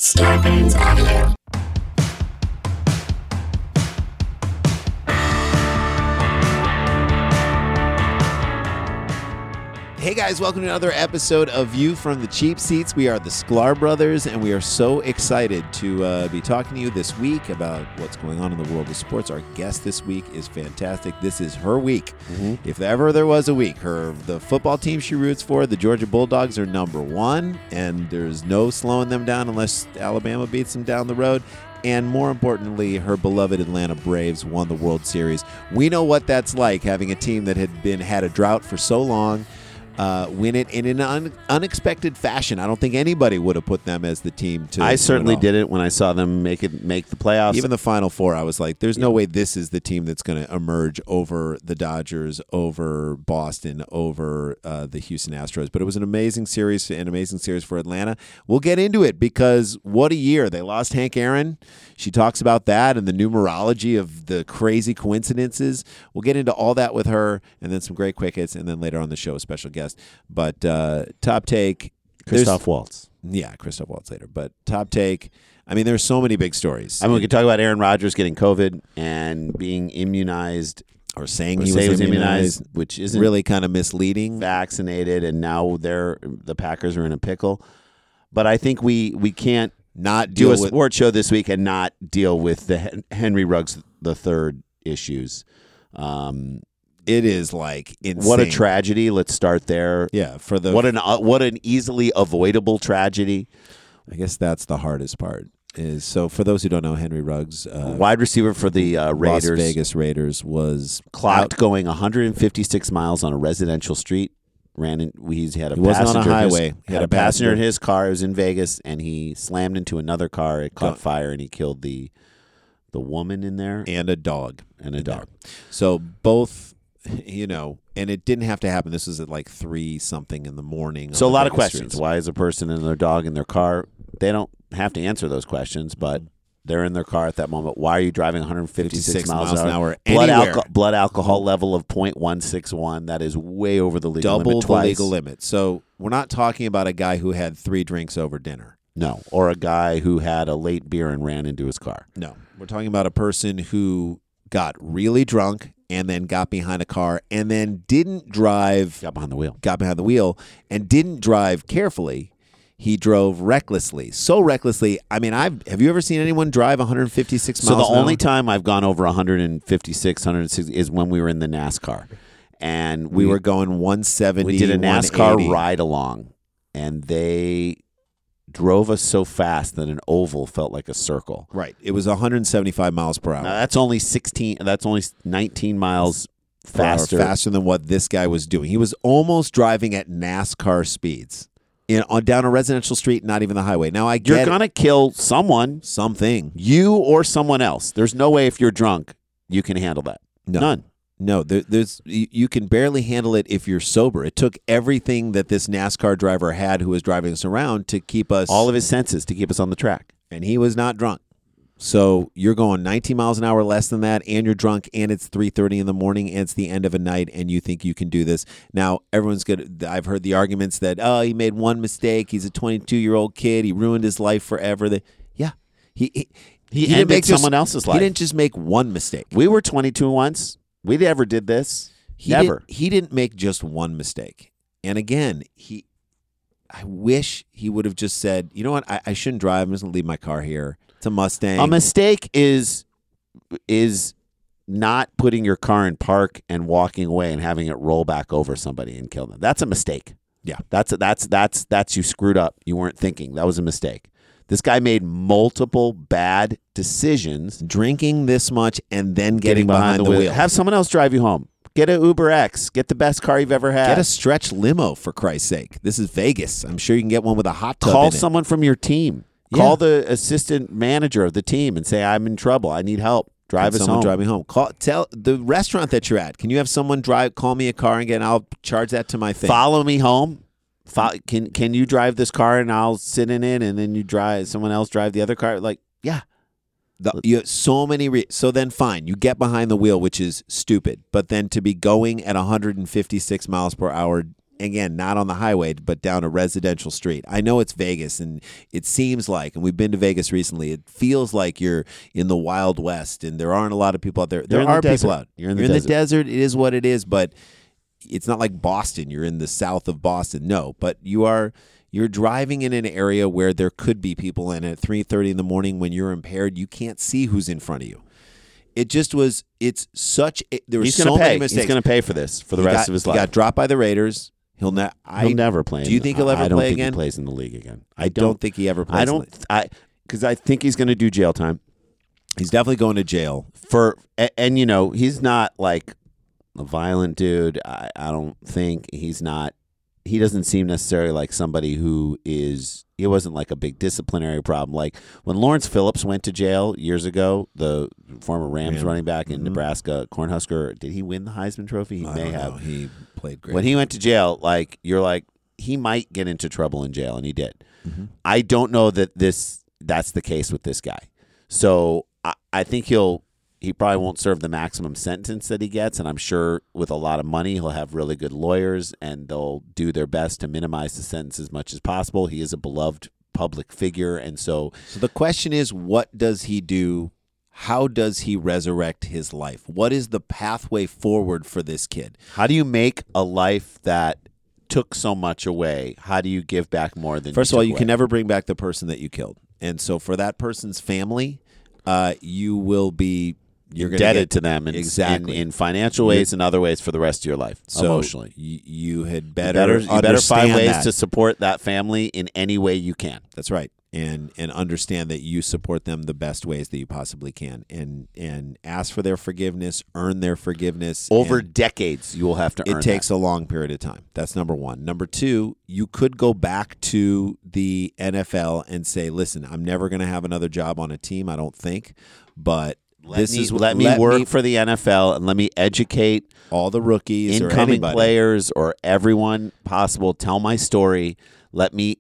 Scarpins Avenue. Hey guys, welcome to another episode of View from the Cheap Seats. We are the Sklar Brothers, and we are so excited to be talking to you this week about what's going on in the world of sports. Our guest this week is fantastic. This is her week. Mm-hmm. If ever there was a week, the football team she roots for, the Georgia Bulldogs, are number one, and there's no slowing them down unless Alabama beats them down the road. And more importantly, her beloved Atlanta Braves won the World Series. We know what that's like, having a team that had a drought for so long. Win it in an unexpected fashion. I don't think anybody would have put them as the team to. I certainly didn't when I saw them make the playoffs. Even the Final Four, I was like, "There's no way this is the team that's going to emerge over the Dodgers, over Boston, over the Houston Astros." But it was an amazing series for Atlanta. We'll get into it because what a year! They lost Hank Aaron. She talks about that and the numerology of the crazy coincidences. We'll get into all that with her, and then some great quick hits, and then later on the show, a special guest. But top take, Christoph Waltz. Yeah, Christoph Waltz later. But top take, I mean, there's so many big stories. I mean, we could talk about Aaron Rodgers getting COVID and being immunized. Or saying he was immunized, which isn't really kind of misleading. Vaccinated, and now the Packers are in a pickle. But I think we can't not do a sports show this week and not deal with the Henry Ruggs III issues. It is like insane. What a tragedy! Let's start there. Yeah, what an easily avoidable tragedy. I guess that's the hardest part. So for those who don't know, Henry Ruggs, wide receiver for the Raiders, Las Vegas Raiders, was clocked going 156 miles on a residential street. He had a wasn't passenger on a highway. He had a passenger in his car. It was in Vegas, and he slammed into another car. It caught fire, and he killed the woman in there and a dog. So both. And it didn't have to happen. This was at like 3-something in the morning. So a lot of questions. Streets. Why is a person and their dog in their car? They don't have to answer those questions, but they're in their car at that moment. Why are you driving 156 miles an hour? Blood alcohol level of 0.161. That is way over the legal limit. Double the legal limit. So we're not talking about a guy who had 3 drinks over dinner. No. Or a guy who had a late beer and ran into his car. No. We're talking about a person who got really drunk and then got behind a car and then didn't drive. Got behind the wheel and didn't drive carefully. He drove recklessly. So recklessly. I mean, have you ever seen anyone drive 156 miles an hour? So the only time I've gone over 156, 160 is when we were in the NASCAR. And we were going 170. We did a NASCAR ride along, and they drove us so fast that an oval felt like a circle. Right. It was 175 miles per hour. Now, that's only 19 miles faster than what this guy was doing. He was almost driving at NASCAR speeds down a residential street, not even the highway. Now, you're going to kill someone. Something. You or someone else. There's no way if you're drunk you can handle that. None. No, you can barely handle it if you're sober. It took everything that this NASCAR driver had who was driving us around to keep us... all of his senses to keep us on the track. And he was not drunk. So you're going 19 miles an hour less than that, and you're drunk, and it's 3:30 in the morning, and it's the end of a night, and you think you can do this. Now, everyone's good. I've heard the arguments that, he made one mistake. He's a 22-year-old kid. He ruined his life forever. He ended someone else's life. He didn't just make one mistake. We were 22 once. We never did this. He didn't make just one mistake. And again, I wish he would have just said, you know what, I shouldn't drive. I'm just going to leave my car here. It's a Mustang. A mistake is not putting your car in park and walking away and having it roll back over somebody and kill them. That's a mistake. Yeah. That's you screwed up. You weren't thinking. That was a mistake. This guy made multiple bad decisions. Drinking this much and then getting behind the wheel. Have someone else drive you home. Get an Uber X. Get the best car you've ever had. Get a stretch limo, for Christ's sake. This is Vegas. I'm sure you can get one with a hot tub in it. Call someone from your team. Yeah. Call the assistant manager of the team and say, I'm in trouble. I need help. Drive us home. Drive me home. Tell the restaurant that you're at. Can you have someone call me a car and I'll charge that to my thing. Follow me home. Can you drive this car and I'll sit in it, and then someone else drive the other car? Like, yeah. So then fine, you get behind the wheel, which is stupid. But then to be going at 156 miles per hour again, not on the highway, but down a residential street. I know it's Vegas, and it seems like, and we've been to Vegas recently, it feels like you're in the Wild West, and there aren't a lot of people out there. There are people out. You're in the desert. It is what it is, but it's not like Boston. You're in the south of Boston. No, but you're driving in an area where there could be people, and at 3:30 in the morning when you're impaired, you can't see who's in front of you. It just was. It's such. There was so many mistakes. He's going to pay for this for the rest of his life. He got dropped by the Raiders. He'll never play. Do you think he'll ever play again? I don't think he plays in the league again. I don't think he ever plays. Because I think he's going to do jail time. He's definitely going to jail and he's not like a violent dude. I don't think he's not. He doesn't seem necessarily like somebody who is. He wasn't like a big disciplinary problem. Like when Lawrence Phillips went to jail years ago, the former Rams running back in Nebraska, Cornhusker, did he win the Heisman Trophy? He may have. He played great. When he went to jail, like you're like, he might get into trouble in jail, and he did. Mm-hmm. I don't know that that's the case with this guy. So I think he probably won't serve the maximum sentence that he gets, and I'm sure with a lot of money he'll have really good lawyers, and they'll do their best to minimize the sentence as much as possible. He is a beloved public figure, and so the question is, what does he do? How does he resurrect his life? What is the pathway forward for this kid? How do you make a life that took so much away? How do you give back more than First of all, you can never bring back the person that you killed. And so for that person's family, you will be indebted to them in financial ways and other ways for the rest of your life. So emotionally, you had better find ways to support that family in any way you can. That's right, and understand that you support them the best ways that you possibly can, and ask for their forgiveness, earn their forgiveness. Over decades, you will have to earn. It takes a long period of time. That's number one. Number two, you could go back to the NFL and say, "Listen, I'm never going to have another job on a team. I don't think, but." Let me work for the NFL and let me educate all the rookies, incoming players, or everyone possible. Tell my story. Let me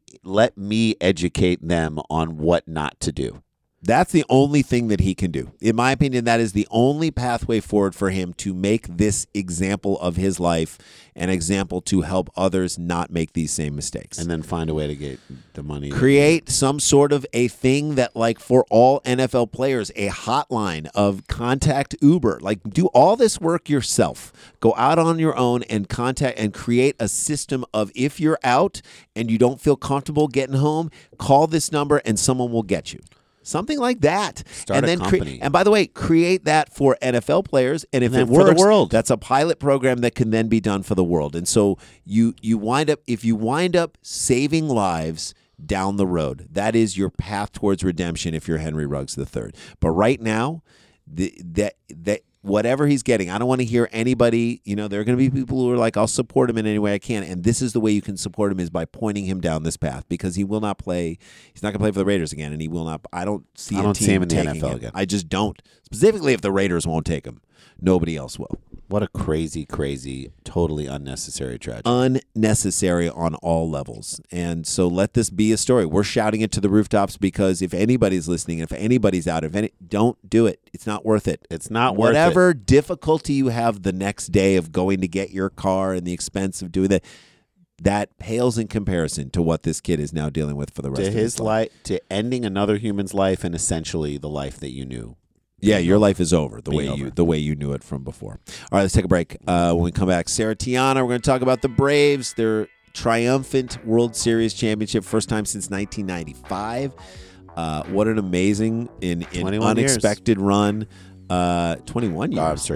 educate them on what not to do. That's the only thing that he can do. In my opinion, that is the only pathway forward for him to make this example of his life an example to help others not make these same mistakes. And then find a way to get the money. Create some sort of a thing that, like for all NFL players, a hotline of contact Uber. Like do all this work yourself. Go out on your own and contact and create a system of if you're out and you don't feel comfortable getting home, call this number and someone will get you. Something like that. Start a company. And by the way, create that for NFL players. And if it works, for the world. That's a pilot program that can then be done for the world. And so you wind up saving lives down the road. That is your path towards redemption if you're Henry Ruggs III. But right now, that whatever he's getting, I don't want to hear anybody, there are going to be people who are like, I'll support him in any way I can. And this is the way you can support him, is by pointing him down this path, because he will not play. He's not going to play for the Raiders again. And he will not. I don't see him in the NFL again. I just don't. Specifically, if the Raiders won't take him, nobody else will. What a crazy, totally unnecessary tragedy. Unnecessary on all levels. And so let this be a story. We're shouting it to the rooftops because if anybody's listening, if anybody's out, don't do it. It's not worth it. It's not worth it. Whatever difficulty you have the next day of going to get your car and the expense of doing that pales in comparison to what this kid is now dealing with for the rest of his life. To ending another human's life and essentially the life that you knew. Yeah, your life is over the way you knew it from before. All right, let's take a break. When we come back, Sarah Tiana, we're going to talk about the Braves, their triumphant World Series championship, first time since 1995. What an amazing and unexpected run. 21 years. Oh, I'm sorry,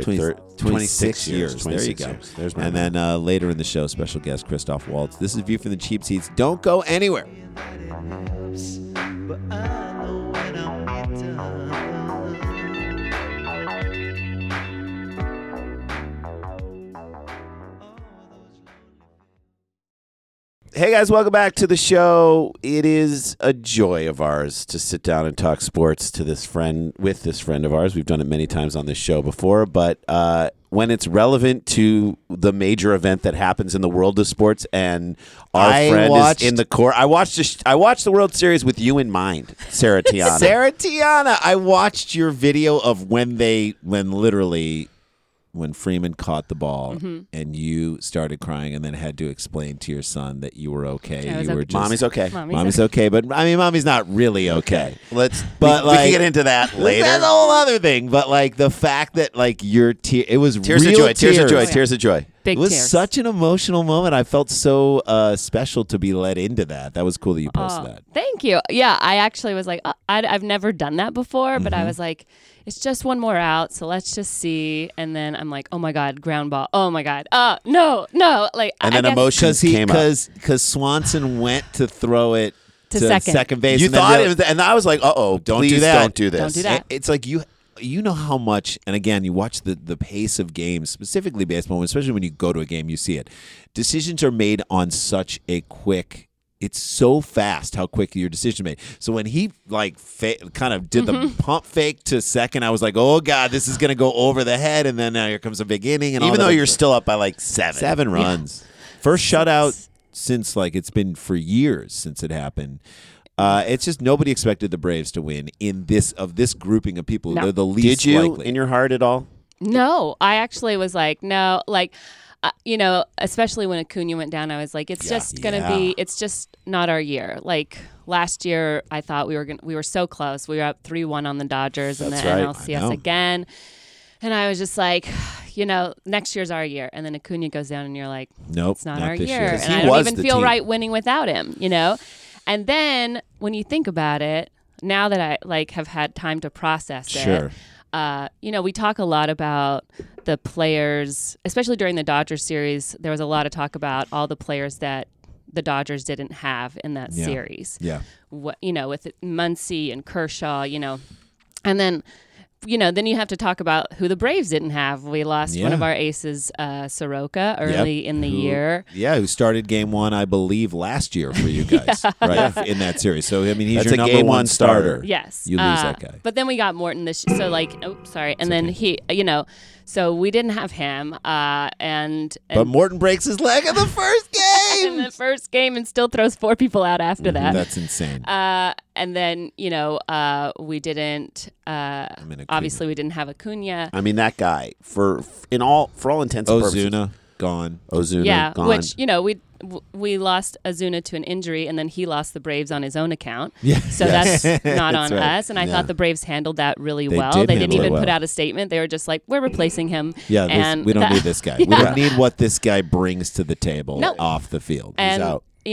26 years. There you go. And then later in the show, special guest Christoph Waltz. This is View from the Cheap Seats. Don't go anywhere. Hey guys, welcome back to the show. It is a joy of ours to sit down and talk sports with this friend of ours. We've done it many times on this show before, but when it's relevant to the major event that happens in the world of sports, and our friend is in the court. I watched the World Series with you in mind, Sarah Tiana. Sarah Tiana, I watched your video of when when Freeman caught the ball and you started crying and then had to explain to your son that you were okay. You were just, Mommy's okay. Mommy's okay, but I mean, Mommy's not really okay. We can get into that later. That's a whole other thing. But like the fact that like your it was tears real of joy, tears of joy, tears of joy. It was such an emotional moment. I felt so special to be led into that. That was cool that you posted that. Thank you. Yeah, I actually was like, I've never done that before, but I was like, it's just one more out, so let's just see. And then I'm like, oh my God, ground ball. Oh my God. No. Like, and then emotions came up. Because Swanson went to throw it to second base. You thought it was, and I was like, don't do that. Don't do this. Don't do that. It's like you know how much, and again, you watch the pace of games, specifically baseball, especially when you go to a game, you see it. Decisions are made on such a quick, it's so fast how quick your decision made. So when he like kind of did the pump fake to second, I was like, oh God, this is going to go over the head, and then now here comes a big inning. And even though you're still up by like seven runs. First shutout since like it's been for years since it happened. It's just nobody expected the Braves to win in this grouping of people. No. They're the least Did you likely. in your heart at all? No, I actually was like, no, like, especially when Acuna went down, I was like, it's just gonna be, it's just not our year. Like last year, I thought we were so close. We were up 3-1 on the Dodgers and the NLCS again, and I was just like, next year's our year. And then Acuna goes down, and you're like, nope, it's not our year, and he I don't even feel right winning without him, And then when you think about it, now that I like have had time to process it, we talk a lot about the players, especially during the Dodgers series. There was a lot of talk about all the players that the Dodgers didn't have in that series. Yeah. With Muncy and Kershaw, and then. Then you have to talk about who the Braves didn't have. We lost one of our aces, Soroka, early in the year. Yeah, who started game one, I believe, last year for you guys, right, in that series. So, I mean, he's your number game one starter. Yes. You lose that guy. But then we got Morton this so like, and then he, so we didn't have him. And but Morton breaks his leg in the first game. in the first game and still throws 4 people out after that. That's insane. And then, we didn't, obviously we didn't have Acuna. I mean, that guy, for all intents and purposes. Ozuna, gone. Gone. Which, we lost Ozuna to an injury, and then he lost the Braves on his own account. Yeah. So that's not on right. us. And I thought the Braves handled that really They well. did They didn't handle it even well. put out a statement. They were just like, we're replacing him. Yeah, and we don't need this guy. We don't need what this guy brings to the table off the field. And, He's out. I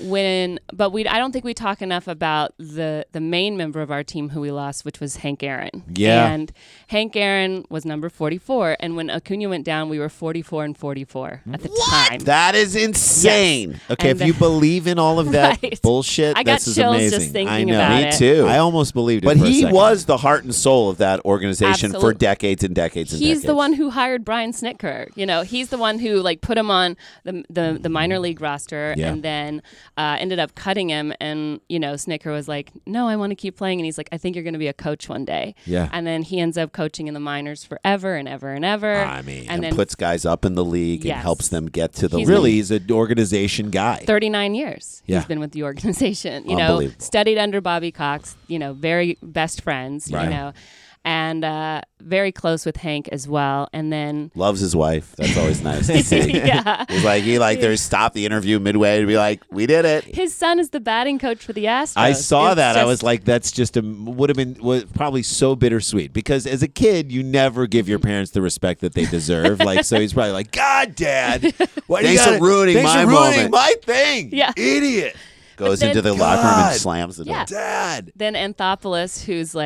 don't think we talk enough about the main member of our team who we lost, which was Hank Aaron. Yeah. And Hank Aaron was number 44. And when Acuna went down, we were 44 and 44 at the time. That is insane. Yes. Okay, and if you believe in all of that bullshit, I got this is chills amazing. just thinking I know. about Me it. too. I almost believed it But for a he second. was the heart and soul of that organization for Absolutely. decades and decades and decades. He's the one who hired Brian Snitker. He's the one who put him on the minor league roster and then ended up cutting him. And Snitker was like, no, I want to keep playing. And he's like, I think you're going to be a coach one day. Yeah. And then he ends up coaching in the minors forever and ever and ever. I mean, and then puts guys up in the league and helps them get to the league. Really, he's an organization guy. 39 years Yeah. he's been with the organization. Unbelievable. Studied under Bobby Cox. Very best friends. Right. And very close with Hank as well. And then Loves his wife. That's always nice to see. yeah. He's like, there's stop the interview midway to be like, we did it. His son is the batting coach for the Astros. I saw It's that. I just- was like, that's just was probably so bittersweet because as a kid, you never give your parents the respect that they deserve. So he's probably like, God, Dad, Thanks for ruining my moment. my thing. Yeah. Idiot. Goes then- into the locker room and slams the door. Yeah. Dad. Then Anthopoulos, who's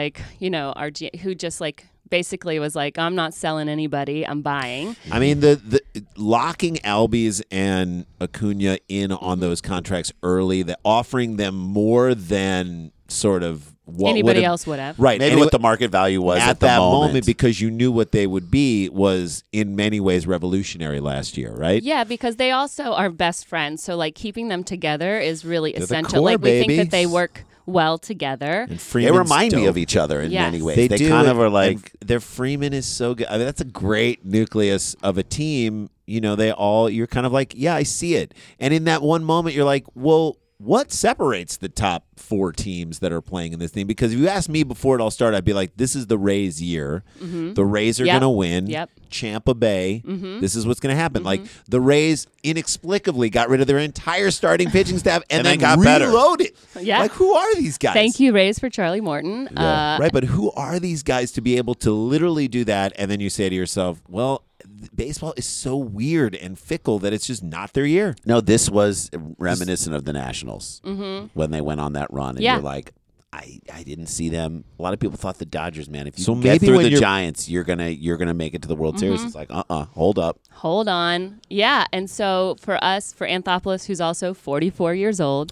who just basically was like, I'm not selling anybody, I'm buying. I mean, the locking Albies and Acuna in on those contracts early, offering them more than sort of what Anybody else would have. Right. Maybe and what the market value was at the that moment. because you knew what they would be was in many ways revolutionary last year, right? Yeah, because they also are best friends. So keeping them together is really They're the essential. core, We baby. think that they work well together. And They Freeman's remind me dope. of each other in Yes. many ways. They They do, kind of are and like, their Freeman is so good. I mean, that's a great nucleus of a team. You're kind of like, yeah, I see it. And in that one moment, you're like, well, what separates the top 4 teams that are playing in this thing? Because if you asked me before it all started, I'd be like, this is the Rays' year. Mm-hmm. The Rays are going to win. Yep. Champa Bay. Mm-hmm. This is what's going to happen. Like, the Rays inexplicably got rid of their entire starting pitching staff and then got reloaded. Yeah. Like, who are these guys? Thank you, Rays, for Charlie Morton. Yeah. Right, but who are these guys to be able to literally do that? And then you say to yourself, well, baseball is so weird and fickle that it's just not their year. No, this was reminiscent of the Nationals when they went on that run. And you're like, I didn't see them. A lot of people thought the Dodgers, man, if you get through the Giants, you're gonna make it to the World Series. It's like, hold up. Hold on. Yeah. And so for us, for Anthopoulos, who's also 44 years old,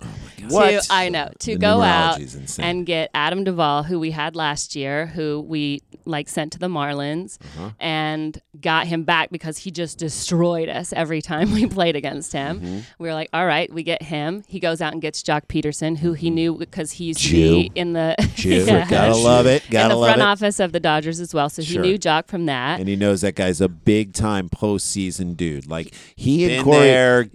to go out and get Adam Duvall, who we had last year, who we sent to the Marlins and got him back because he just destroyed us every time we played against him. We were like, all right, we get him. He goes out and gets Jock Peterson, who he knew because he used to be in the gotta love it. In the front office of the Dodgers as well. So he knew Jock from that. And he knows that guy's a big time postseason dude. Like he and Corey,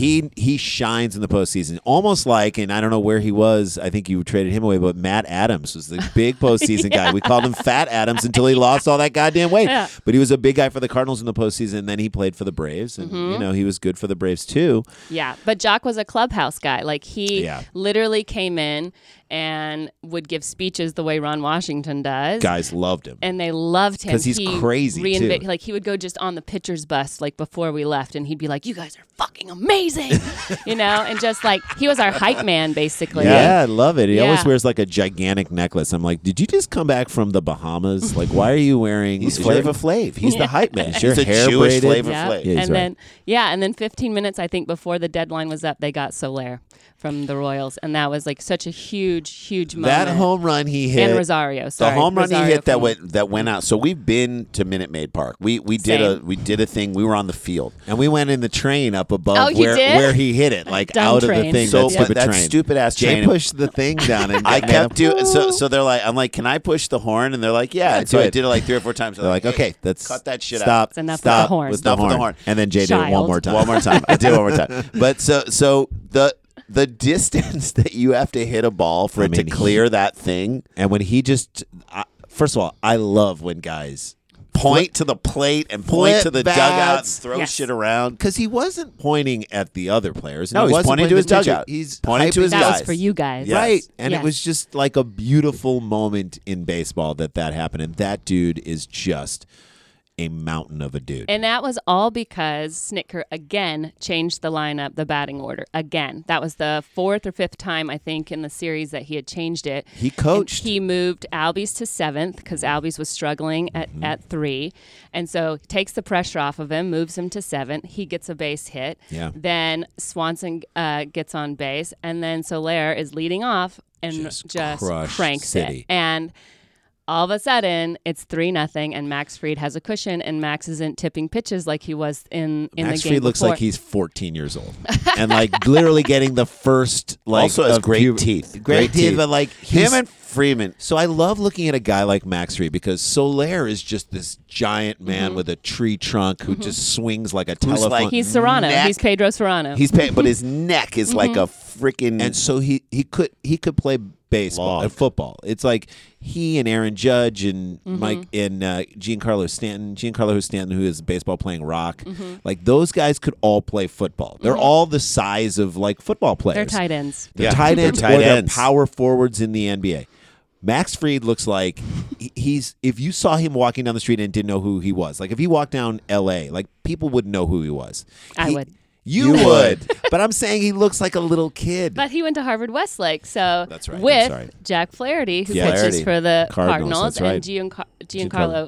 he shines in the postseason. Almost like, and I don't know where he was. I think you traded him away, but Matt Adams was the big postseason guy. We called him Fat Adams until he lost all that goddamn weight. Yeah. But he was a big guy for the Cardinals in the postseason. And then he played for the Braves, and he was good for the Braves too. Yeah, but Jock was a clubhouse guy. Like he literally came in and would give speeches the way Ron Washington does. Guys loved him. And they loved him. Because he's crazy, too. Like, he would go just on the pitcher's bus, like, before we left, and he'd be like, you guys are fucking amazing, and just, like, he was our hype man, basically. Yeah, I love it. He always wears, like, a gigantic necklace. I'm like, did you just come back from the Bahamas? Like, why are you wearing... He's Flava Flav. He's the hype man. He's a Jewish Flava Flav. Yeah, and then 15 minutes, I think, before the deadline was up, they got Soler from the Royals, and that was like such a huge moment. That home run he hit, and Rosario. Sorry, the home run Rosario he hit that went out. So we've been to Minute Maid Park. We did a thing. We were on the field, and we went in the train up above where he hit it, like out train. of the thing. So that stupid ass train. Jay pushed the thing down, and I kept doing. So they're like, I'm like, can I push the horn? And they're like, yeah. So I did it like 3 or 4 times. They're like, okay, let's cut that shit out. It's enough with the horn. Enough with the horn. And then Jay did it one more time. I did it one more time. But so the distance that you have to hit a ball for it to clear that thing. And when he just, first of all, I love when guys point to the plate and point to the dugout and throw shit around. Because he wasn't pointing at the other players. No, he's pointing to his dugout. He's pointing to his guys. That was for you guys. Yes. Right. And it was just like a beautiful moment in baseball that happened. And that dude is just a mountain of a dude. And that was all because Snitker again changed the lineup, the batting order again. That was the 4th or 5th time, I think, in the series that he had changed it. He coached. And he moved Albies to 7th because Albies was struggling at 3. And so he takes the pressure off of him, moves him to 7th. He gets a base hit. Yeah. Then Swanson gets on base. And then Soler is leading off and just cranks it. And all of a sudden, it's 3-0, and Max Fried has a cushion, and Max isn't tipping pitches like he was in the game Max Fried looks before. like he's 14 years old, and like literally getting the first also has great teeth, great teeth, but like him and Freeman. So I love looking at a guy like Max Fried because Soler is just this giant man with a tree trunk who just swings like a telephone. Like he's Serrano. He's Pedro Serrano. But his neck is like a freaking. And so he could play baseball and football. It's like he and Aaron Judge and Mike and Giancarlo Stanton, who is baseball playing rock. Like those guys could all play football. They're all the size of like football players. They're tight ends. They're tight ends, or they're power forwards in the NBA. Max Fried looks like he's. If you saw him walking down the street and didn't know who he was, like if he walked down L.A., like people wouldn't know who he was. I would. You would. But I'm saying he looks like a little kid. But he went to Harvard Westlake, so that's right. with Jack Flaherty, who pitches for the Cardinals, and Giancarlo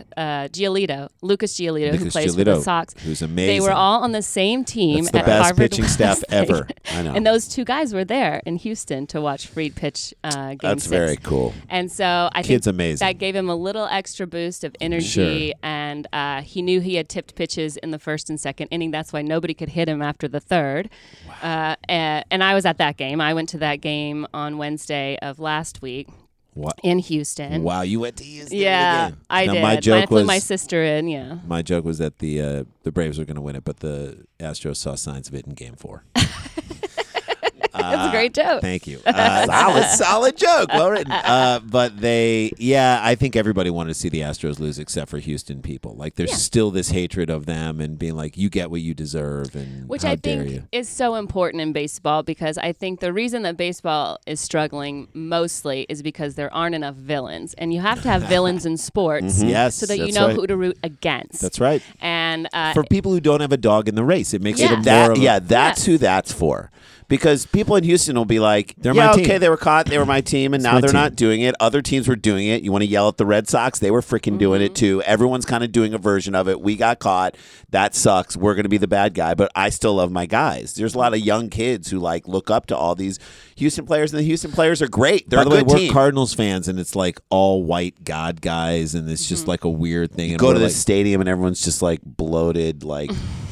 Giolito, Lucas Giolito, who plays for the Sox. Who's amazing. They were all on the same team at Harvard Harvard pitching Westlake. staff ever. I know. And those two guys were there in Houston to watch Fried pitch Game 6. That's very cool. And so I think amazing. That gave him a little extra boost of energy, and he knew he had tipped pitches in the 1st and 2nd inning. That's why nobody could hit him after the 3rd. Wow. And I was at that game. I went to that game on Wednesday of last week. What? In Houston. Wow, you went to Houston? Yeah, again. I did. I flew my sister in. Yeah. My joke was that the Braves were going to win it, but the Astros saw signs of it in Game 4. That's a great joke. Thank you. Solid joke. Well written. But I think everybody wanted to see the Astros lose except for Houston people. Like, there's still this hatred of them and being like, you get what you deserve, and which how I dare think you. is so important in baseball, because I think the reason that baseball is struggling mostly is because there aren't enough villains, and you have to have villains in sports, Yes, so that you that's know right. who to root against. That's right. And For people who don't have a dog in the race, it makes it more That, of a... yeah, that's who that's for. Because people in Houston will be like, They're my team. okay, they were caught, they were my team, and now my they're team. not doing it. Other teams were doing it. You want to yell at the Red Sox? They were freaking doing it too. Everyone's kind of doing a version of it. We got caught. That sucks. We're going to be the bad guy, but I still love my guys. There's a lot of young kids who like look up to all these Houston players, and the Houston players are great. They're By the way, a good we're team. Cardinals fans, and it's like all white God guys, and it's just like a weird thing. You And go we're to the like, stadium, and everyone's just like bloated, like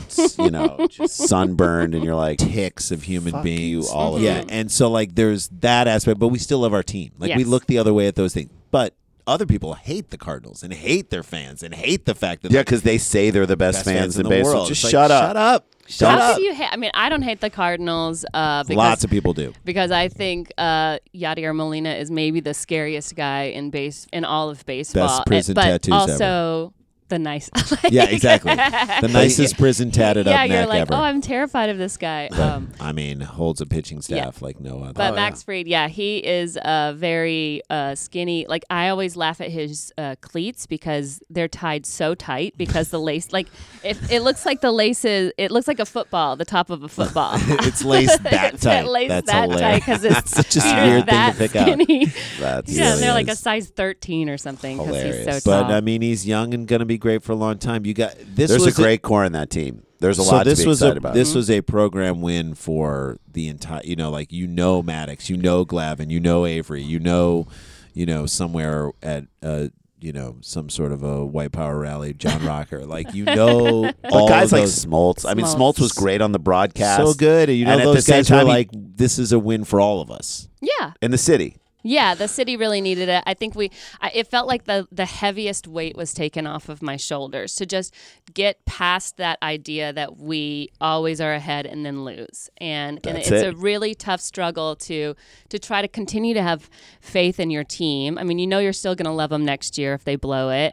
just sunburned, and you're like, ticks of human fuck beings. you, all of yeah, you. and so like there's that aspect, but we still love our team. Like we Yes. look the other way at those things, but other people hate the Cardinals and hate their fans and hate the fact that yeah, they're because they say they're the best fans in the baseball. world. Just It's shut like, up. Shut up. Shut How up. could you hate? I mean, I don't hate the Cardinals because Lots of people do. because I think Yadier Molina is maybe the scariest guy in all of baseball. Best prison but tattoos also the nice. Yeah, exactly. The nicest prison tatted yeah, up you're neck like, ever. oh, I'm terrified of this guy. I mean, holds a pitching staff like no other. But Max Fried, he is very skinny. Like, I always laugh at his cleats because they're tied so tight because the lace, like, it looks like the laces, it looks like a football, the top of a football. It's laced that It's tight. laced That's that hilarious. tight because it's Such a feet are weird thing that to pick out. skinny. That's Yeah, really they're like a is. size 13 or something because he's Hilarious. so tall. But I mean, he's young and going to be great for a long time. You got this. There's was a great core in that team. There's a so lot this to be was excited a about. this was a program win for the entire. Like Maddox, Glavine, Avery, somewhere at some sort of a white power rally, John Rocker, But all guys of like those, Smoltz. I mean, Smoltz was great on the broadcast. so good. And And at those the same guys were time, like, this is a win for all of us. Yeah. in the city. Yeah, the city really needed it. I think it felt like the heaviest weight was taken off of my shoulders to just get past that idea that we always are ahead and then lose. And it's a really tough struggle to try to continue to have faith in your team. I mean, you're still going to love them next year if they blow it.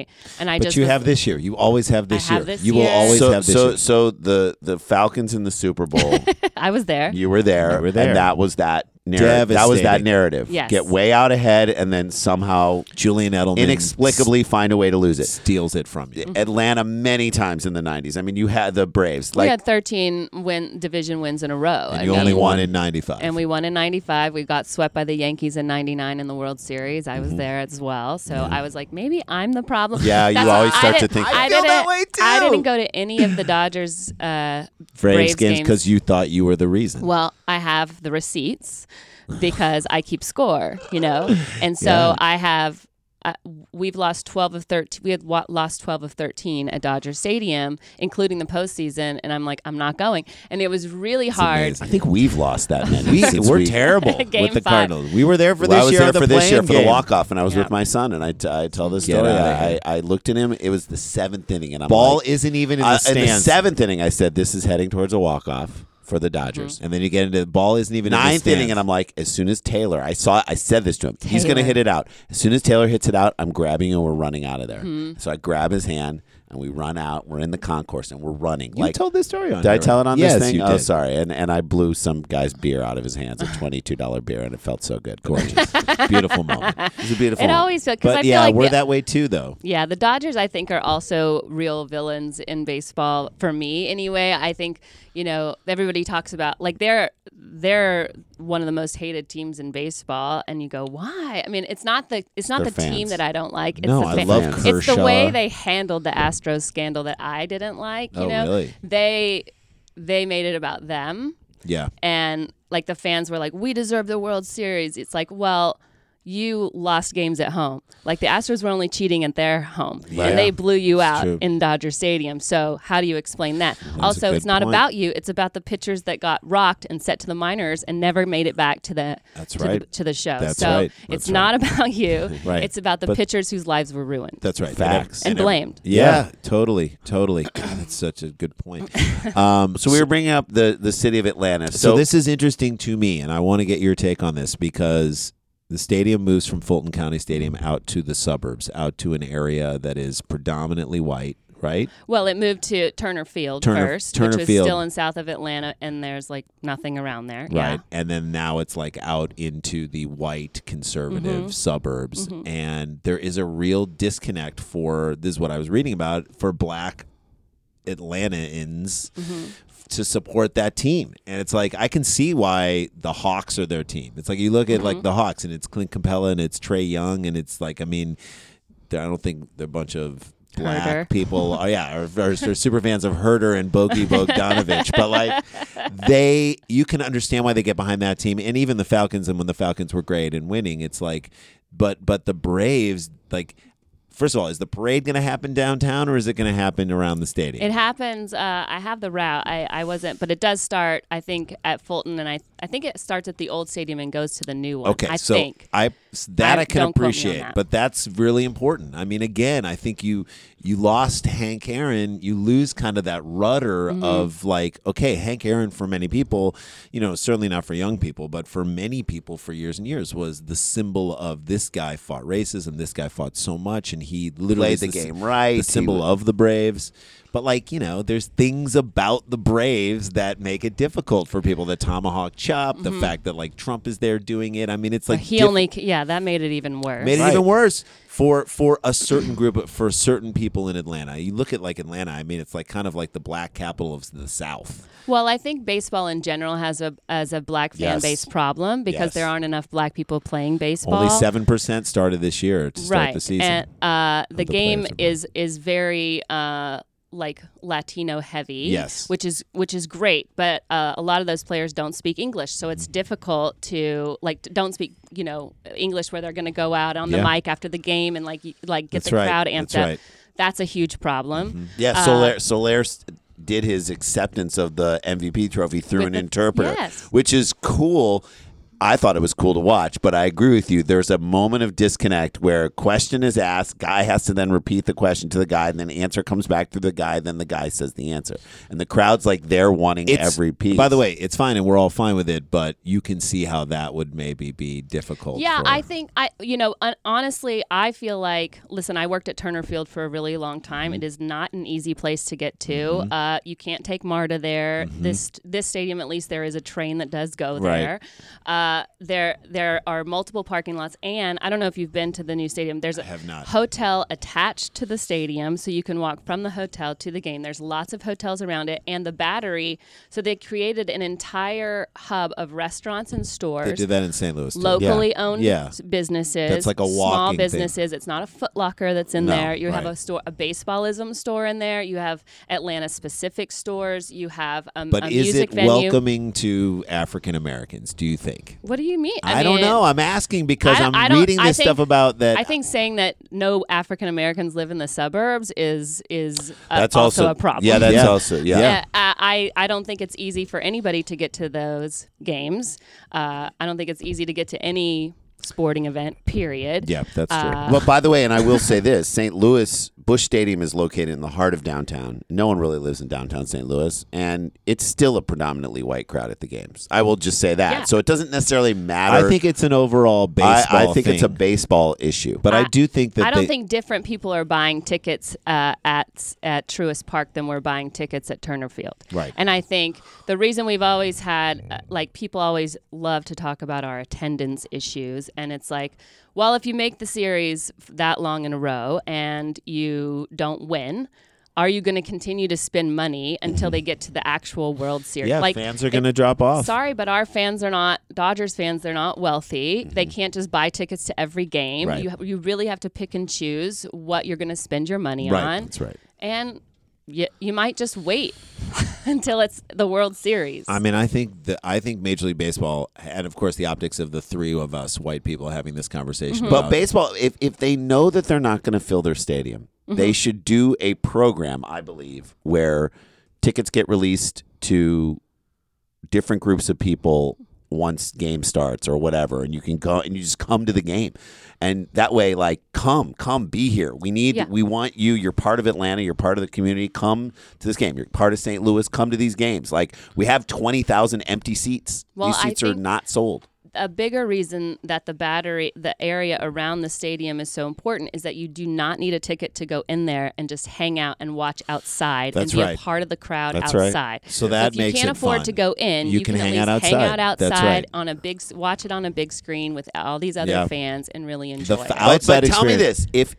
But you have this year. You always have this year. have this You will year. always have this year. So the Falcons in the Super Bowl. I was there. You were there. You were there. And that was that narrative. That was that Devastating. narrative. Yes. Get way out ahead and then somehow Julian Edelman inexplicably find a way to lose it. steals it from you. Atlanta many times in the 90s. I mean, you had the Braves. We had 13 division wins in a row. And you only won in 95. And we won in 95. We got swept by the Yankees in 99 in the World Series. I was there as well. So I was like, maybe I'm the problem. Yeah, you always start to think I feel that way, too. I didn't go to any of the Dodgers Braves games because you thought you were the reason. Well, I have the receipts because I keep score, And so I have we've lost 12 of 13. We had lost 12 of 13 at Dodger Stadium, including the postseason. And I'm like, I'm not going. And it was really hard. amazing. I think we've lost that many. We're terrible Game with the 5. Cardinals. We were there for Well, this I was year. there the for this year play-in for the game. walk-off, and I was Yeah. with my son, and I tell this Get story. outta here. I looked at him. It was the seventh inning, and I'm Ball like, isn't even in the in the stands. seventh inning, I said, this is heading towards a walk-off for the Dodgers. And then you get into the ball isn't even in the Ninth stands. inning, and I'm like, as soon as Taylor, I said this to him, he's going to Taylor. hit it out. As soon as Taylor hits it out, I'm grabbing him, and we're running out of there. So I grab his hand, and we run out. We're in the concourse, and we're running. You told this story on Did I here, tell right? it on Yes, this thing? you Oh, did. sorry. And I blew some guy's beer out of his hands, a $22 beer, and it felt so good. Gorgeous. Beautiful moment. It was a beautiful It moment. always feels, because But I feel yeah, like we're that way too, though. Yeah, the Dodgers, I think, are also real villains in baseball, for me anyway. I think, everybody talks about, like, they're one of the most hated teams in baseball, and you go, why? I mean, it's not the Their team fans. that I don't like. It's No, the I fan- love It's Kershaw. the way they handled the Astros scandal that I didn't like. Oh, really? They made it about them. Yeah. And like the fans were like, we deserve the World Series. It's like, well, you lost games at home. Like the Astros were only cheating at their home, Yeah. and they blew you out true. in Dodger Stadium. So how do you explain that? That's Also, a good it's not point. about you. It's about the pitchers that got rocked and set to the minors and never made it back to the to the show. That's so right. it's not about you. Right. It's about the But- pitchers whose lives were ruined. That's right. Facts. And blamed. Yeah, totally. God, that's such a good point. So we were bringing up the city of Atlanta. So this is interesting to me, and I want to get your take on this because the stadium moves from Fulton County Stadium out to the suburbs, out to an area that is predominantly white, right? Well, it moved to Turner Field first, Turner which was Field. still in south of Atlanta, and there's like nothing around there. Right. Yeah. And then now it's like out into the white conservative suburbs. And there is a real disconnect this is what I was reading about, for black Atlantaans to support that team. And it's like, I can see why the Hawks are their team. It's like you look at like the Hawks and it's Clint Capella and it's Trae Young and it's like, I mean, I don't think they're a bunch of black Herder. people. Oh yeah, or super fans of Herder and Bogey Bogdanovich. But like you can understand why they get behind that team, and even the Falcons. And when the Falcons were great and winning, it's like, but the Braves, like, first of all, is the parade going to happen downtown or is it going to happen around the stadium? It happens. I have the route. I wasn't, but it does start, I think, at Fulton, and I think it starts at the old stadium and goes to the new one. Okay, I so think. I can Don't quote me on appreciate, that. but that's really important. I mean, again, I think you lost Hank Aaron. You lose kind of that rudder of like, okay, Hank Aaron for many people, certainly not for young people, but for many people for years and years was the symbol of this guy fought racism. This guy fought so much, and he literally Played the game right. The symbol of the Braves. But like, there's things about the Braves that make it difficult for people. The tomahawk chop, the fact that like Trump is there doing it. I mean, it's like that made it even worse. Made it even worse for a certain group, for certain people in Atlanta. You look at like Atlanta. I mean, it's like kind of like the black capital of the South. Well, I think baseball in general has a black fan base problem because there aren't enough black people playing baseball. Only 7% started this year to start the season. And the game players is very like Latino heavy, Yes. which is great, but a lot of those players don't speak English, so it's difficult to don't speak English where they're going to go out on the mic after the game and get That's the right. crowd amped That's up. right. That's a huge problem. Yeah, Soler did his acceptance of the MVP trophy through With an the- interpreter, yes. which is cool. I thought it was cool to watch, but I agree with you. There's a moment of disconnect where a question is asked, guy has to then repeat the question to the guy, and then answer comes back through the guy, then the guy says the answer. And the crowd's like they're wanting every piece. By the way, it's fine, and we're all fine with it, but you can see how that would maybe be difficult. Yeah, for- I think honestly, I feel like, listen, I worked at Turner Field for a really long time. It is not an easy place to get to. You can't take MARTA there. This stadium, at least, there is a train that does go there. There are multiple parking lots, and I don't know if you've been to the new stadium. There's a hotel attached to the stadium, so you can walk from the hotel to the game. There's lots of hotels around it, and the Battery. So they created an entire hub of restaurants and stores. They did that in St. Louis, too. Locally owned businesses. That's like a small walking businesses. It's not a Foot Locker that's in there. You have right. a baseballism store in there. You have Atlanta specific stores. You have a But is music it venue. welcoming to African Americans, do you think? What do you mean? I don't know. I'm asking because I'm reading this stuff about that. I think saying that no African Americans live in the suburbs is that's also a problem. Yeah, that's Yeah. also I don't think it's easy for anybody to get to those games. I don't think it's easy to get to any sporting event, period. Yeah, that's true. Well, by the way, and I will say this, St. Louis, Busch Stadium is located in the heart of downtown. No one really lives in downtown St. Louis, and it's still a predominantly white crowd at the games. I will just say that. Yeah. So it doesn't necessarily matter. I think it's an overall baseball I think it's a thing. baseball issue. But I do think that I don't think different people are buying tickets at Truist Park than we're buying tickets at Turner Field. Right. And I think the reason we've always had, people always love to talk about our attendance issues. And it's like, well, if you make the series that long in a row and you don't win, are you going to continue to spend money until they get to the actual World Series? Yeah, fans are going to drop off. Sorry, but our fans are not Dodgers fans. They're not wealthy. They can't just buy tickets to every game. Right. You really have to pick and choose what you're going to spend your money Right, on. that's right. And you might just wait. until it's the World Series. I mean, I think Major League Baseball, and of course the optics of the three of us white people having this conversation. But baseball, if they know that they're not going to fill their stadium, they should do a program, I believe, where tickets get released to different groups of people once game starts or whatever, and you can go and you just come to the game, and that way, like, come be here. We want you. You're part of Atlanta. You're part of the community. Come to this game. You're part of St. Louis. Come to these games. Like, we have 20,000 empty seats. Well, these seats are not sold. A bigger reason that the area around the stadium is so important is that you do not need a ticket to go in there and just hang out and watch outside and be a part of the crowd outside. Right. So that if makes you can't afford fun. to go in, you can at least hang out outside on a big, watch it on a big screen with all these other fans and really enjoy it. But tell me this: if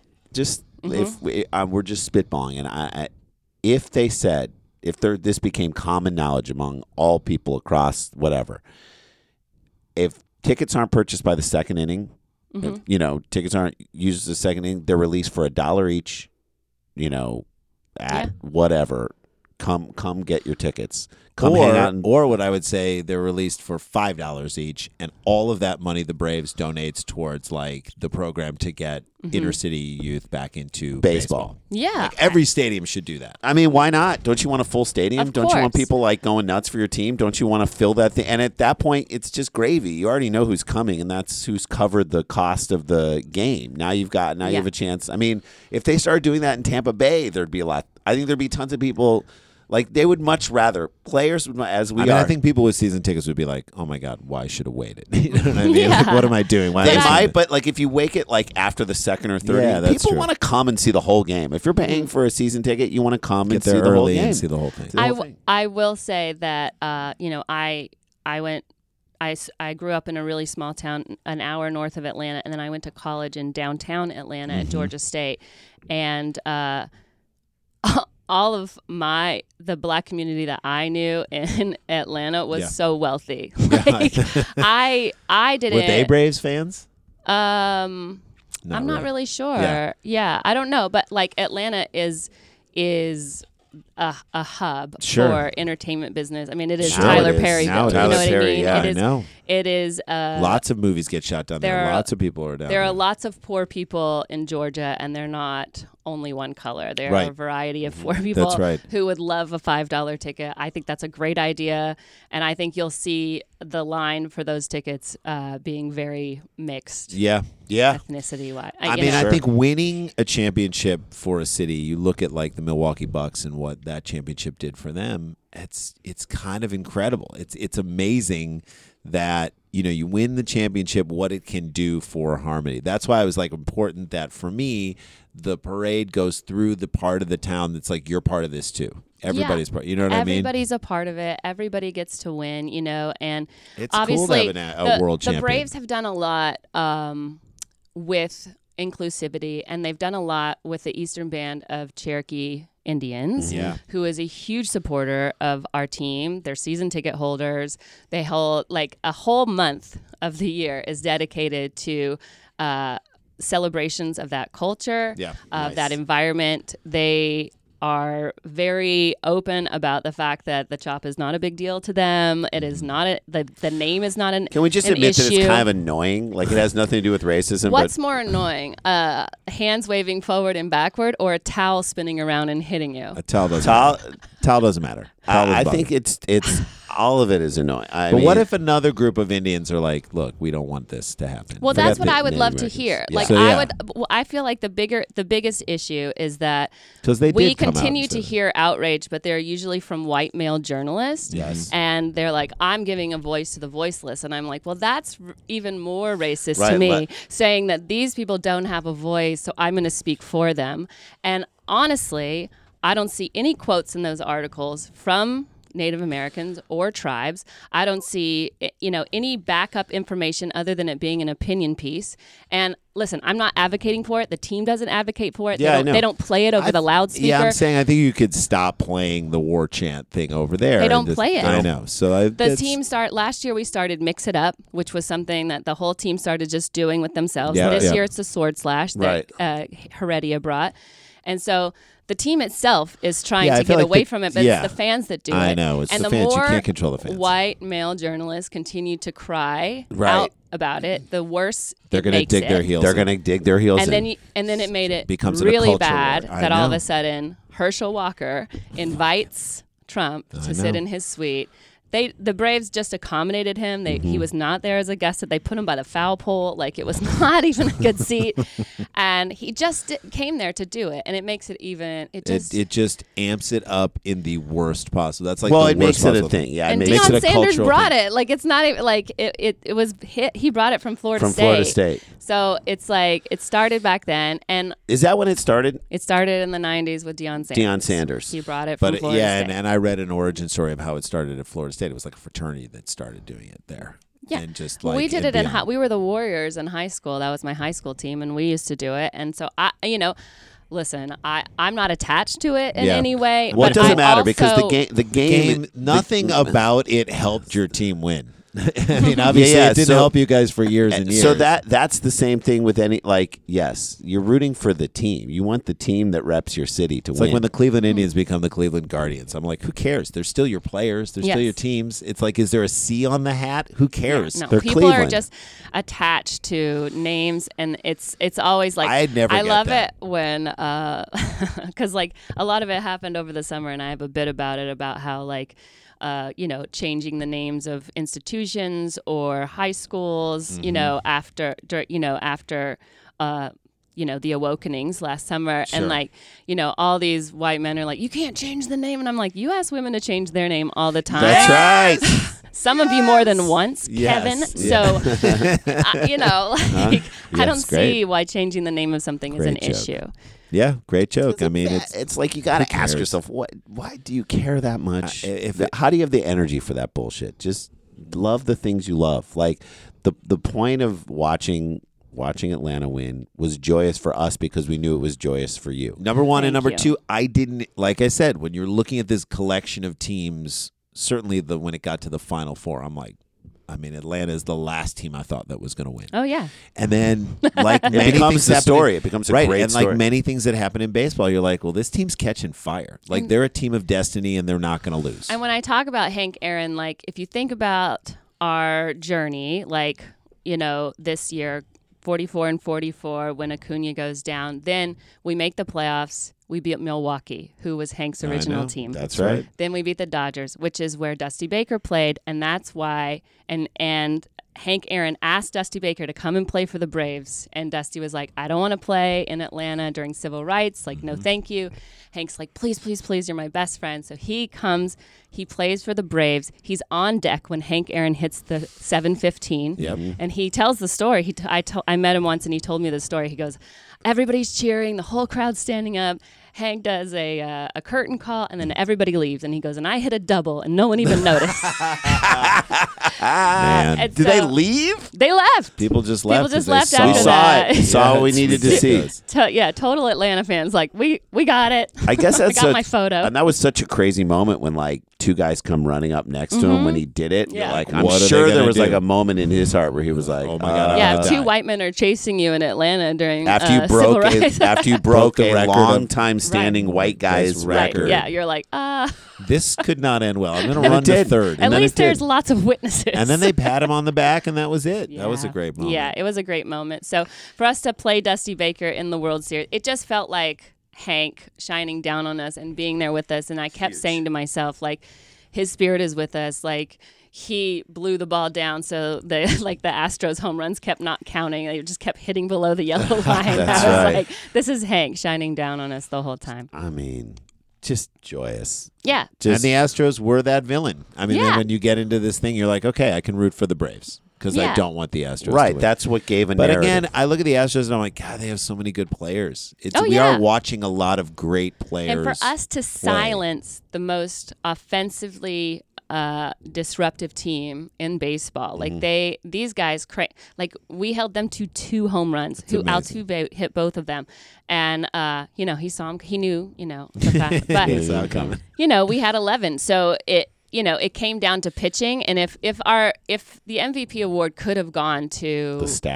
we're just spitballing, and if they said this became common knowledge among all people across whatever. If tickets aren't purchased by the second inning, tickets aren't used as the second inning, they're released for $1 each, at whatever. Come get your tickets. Come hang out. Or what I would say, they're released for $5 each, and all of that money the Braves donates towards like the program to get inner city youth back into baseball. Yeah, like, every stadium should do that. I mean, why not? Don't you want a full stadium? Of Don't course. you want people like going nuts for your team? Don't you want to fill that thing? And at that point, it's just gravy. You already know who's coming, and that's who's covered the cost of the game. Now you have a chance. I mean, if they started doing that in Tampa Bay, there'd be a lot. I think there'd be tons of people. Like, they would much rather, players, I think people with season tickets would be like, oh my God, why should have waited? You know what I mean? Like, what am I doing? They might, but like if you wake it like after the second or third, people want to come and see the whole game. If you're paying for a season ticket, you want to come and see the whole game. And see the whole thing. I will say that, I grew up in a really small town, an hour north of Atlanta, and then I went to college in downtown Atlanta at Georgia State. And, all of the black community that I knew in Atlanta was so wealthy. Like, I didn't. Were they Braves fans? I'm not really sure. Yeah, I don't know, but like Atlanta is a hub for entertainment business. I mean, it is Tyler Perry. You know what I mean? Yeah, I know. It is. Lots of movies get shot down there. Lots of people are down there. There are lots of poor people in Georgia, and they're not only one color. There are a variety of poor people who would love a $5 ticket. I think that's a great idea, and I think you'll see the line for those tickets being very mixed. Yeah. Ethnicity-wise. I think winning a championship for a city, you look at like the Milwaukee Bucks and what that championship did for them. It's kind of incredible. It's amazing that you win the championship, what it can do for harmony. That's why it was like important that for me, the parade goes through the part of the town that's like, you're part of this too. Everybody's part. You know what I mean? Everybody's a part of it. Everybody gets to win. And it's obviously cool to have a world champion. The Braves have done a lot with inclusivity, and they've done a lot with the Eastern Band of Cherokee Indians, who is a huge supporter of our team. They're season ticket holders. They hold like a whole month of the year is dedicated to celebrations of that culture, of that environment. They are very open about the fact that the chop is not a big deal to them. It is not the name is not an Can we just admit issue. that it's kind of annoying? Like, it has nothing to do with racism. What's more annoying? Hands waving forward and backward, or a towel spinning around and hitting you? A towel doesn't matter. I think it's all of it is annoying. But what if another group of Indians are like, look, we don't want this to happen? Well, that's what I would love to hear. Yeah. Like, I feel like the biggest issue is that we continue to hear outrage, but they're usually from white male journalists. Yes. And they're like, I'm giving a voice to the voiceless. And I'm like, well, that's even more racist to me, saying that these people don't have a voice, so I'm going to speak for them. And honestly, I don't see any quotes in those articles from Native Americans or tribes. I don't see, any backup information other than it being an opinion piece. And listen, I'm not advocating for it. The team doesn't advocate for it. They don't play it over the loudspeaker. Yeah, I'm saying I think you could stop playing the war chant thing over there. They don't play it. I know. So the team last year we started Mix It Up, which was something that the whole team started just doing with themselves. This year it's the Sword Slash that Heredia brought. And so the team itself is trying to I feel get like away from it, but it's the fans that do it. I know. It's and the fans. more You can't control the fans. white male journalists continue to cry Right. out about it, the worse They're going to dig their heels. They're going to dig their heels and in. then it made it Becomes a really culture bad war. I that all of know. a sudden Herschel Walker invites Trump to sit know. in his suite. The Braves just accommodated him. He was not there as a guest. They put him by the foul pole. Like, it was not even a good seat. And he just came there to do it. And it makes it even, it just amps it up in the worst possible. That's like well, the it makes worst it a possible thing. Yeah, and it makes Deion it a Sanders cultural brought thing. it. Like, it's not even like it was hit. He brought it from Florida State. Florida State. So it's like it started back then, and Is that when it started? it started in the '90s with Deion Sanders. Deion Sanders. He brought it from But Florida yeah, State. and I read an origin story of how it started at Florida State. It was like a fraternity that started doing it there. Yeah. And just Well, like we did and it in beyond. we were the Warriors in high school. That was my high school team, and we used to do it. And so listen, I'm not attached to it in Yeah. any way. Well, it but doesn't I matter because also- the game nothing about it helped your team win. I mean, obviously, it didn't help you guys for years and years. So that's the same thing with any, like, yes, you're rooting for the team. You want the team that reps your city to It's win. like when the Cleveland Indians become the Cleveland Guardians. I'm like, who cares? They're still your players. They're still Yes. your teams. It's like, is there a C on the hat? Who cares? No, They're people are Cleveland. just attached to names, and it's always like I'd never I get love that. it when because like a lot of it happened over the summer, and I have a bit about it about how like. Changing the names of institutions or high schools, after the awakenings last summer. Sure. And like, all these white men are like, you can't change the name. And I'm like, you ask women to change their name all the time. That's right. Some of you more than once, Yes. Kevin. Yeah. So, I don't Yes, great. see why changing the name of something is Great an joke. issue. Yeah, great joke. I mean, it's like you got to ask cares? yourself, why do you care that much? If How do you have the energy for that bullshit? Just love the things you love. Like the point of watching Atlanta win was joyous for us because we knew it was joyous for you. number one and Thank number you. two, I didn't, like I said, when you're looking at this collection of teams, certainly when it got to the Final Four, I'm like, I mean, Atlanta is the last team I thought that was going to win. Oh, yeah. And then, like many becomes things the happen story. It becomes a right, great and story. like many things that happen in baseball, you're like, well, this team's catching fire. Like they're a team of destiny, and they're not going to lose. And when I talk about Hank Aaron, like if you think about our journey, like, this year, 44-44, when Acuna goes down, then we make the playoffs. We beat Milwaukee, who was Hank's original team. That's right. Then we beat the Dodgers, which is where Dusty Baker played, and that's why. And Hank Aaron asked Dusty Baker to come and play for the Braves, and Dusty was like, "I don't want to play in Atlanta during civil rights. Like, no, thank you." Hank's like, "Please, please, please, you're my best friend." So he comes, he plays for the Braves. He's on deck when Hank Aaron hits the 7:15. Yep. And he tells the story. I met him once, and he told me the story. He goes, everybody's cheering, the whole crowd's standing up. Hank does a curtain call, and then everybody leaves. And he goes, and I hit a double, and no one even noticed. Man. And Did so they leave? They left. People just left. just 'cause they left saw after We it. saw that. it. Saw what we it's needed to see. ridiculous. Total Atlanta fans like, we got it. I guess that's I got my photo. And that was such a crazy moment when like two guys come running up next to him when he did it. Yeah. You're like, I'm What are they sure there gonna was like do? a moment in his heart where he was like, Oh my God, Yeah, die. two white men are chasing you in Atlanta during After you civil broke rights. after you Broke broke the a record long of- time standing white guy's Right, record. Yeah, you're like, This could not end well. I'm going to And run it to did. third. at And then least it did. there's lots of witnesses. And then they pat him on the back, and that was it. Yeah. That was a great moment. Yeah, it was a great moment. So for us to play Dusty Baker in the World Series, it just felt like Hank shining down on us and being there with us. And I kept saying to myself, like, his spirit is with us. Like, he blew the ball down, so the Astros home runs kept not counting. They just kept hitting below the yellow line. That's I was right. like, this is Hank shining down on us the whole time. I mean, just joyous. Yeah. And the Astros were that villain. I mean, Yeah. then when you get into this thing, you're like, okay, I can root for the Braves because I Yeah. don't want the Astros to Right. win. That's what gave a But narrative. again, I look at the Astros and I'm like, God, they have so many good players. Oh, We yeah. are watching a lot of great players. And for us to silence the most offensively disruptive team in baseball, like these guys, like we held them to 2 home runs. Who amazing. Altuve hit both of them, and he saw him. He knew, the fact, but He saw it coming. we had 11, so it came down to pitching, and if the MVP award could have gone to the staff.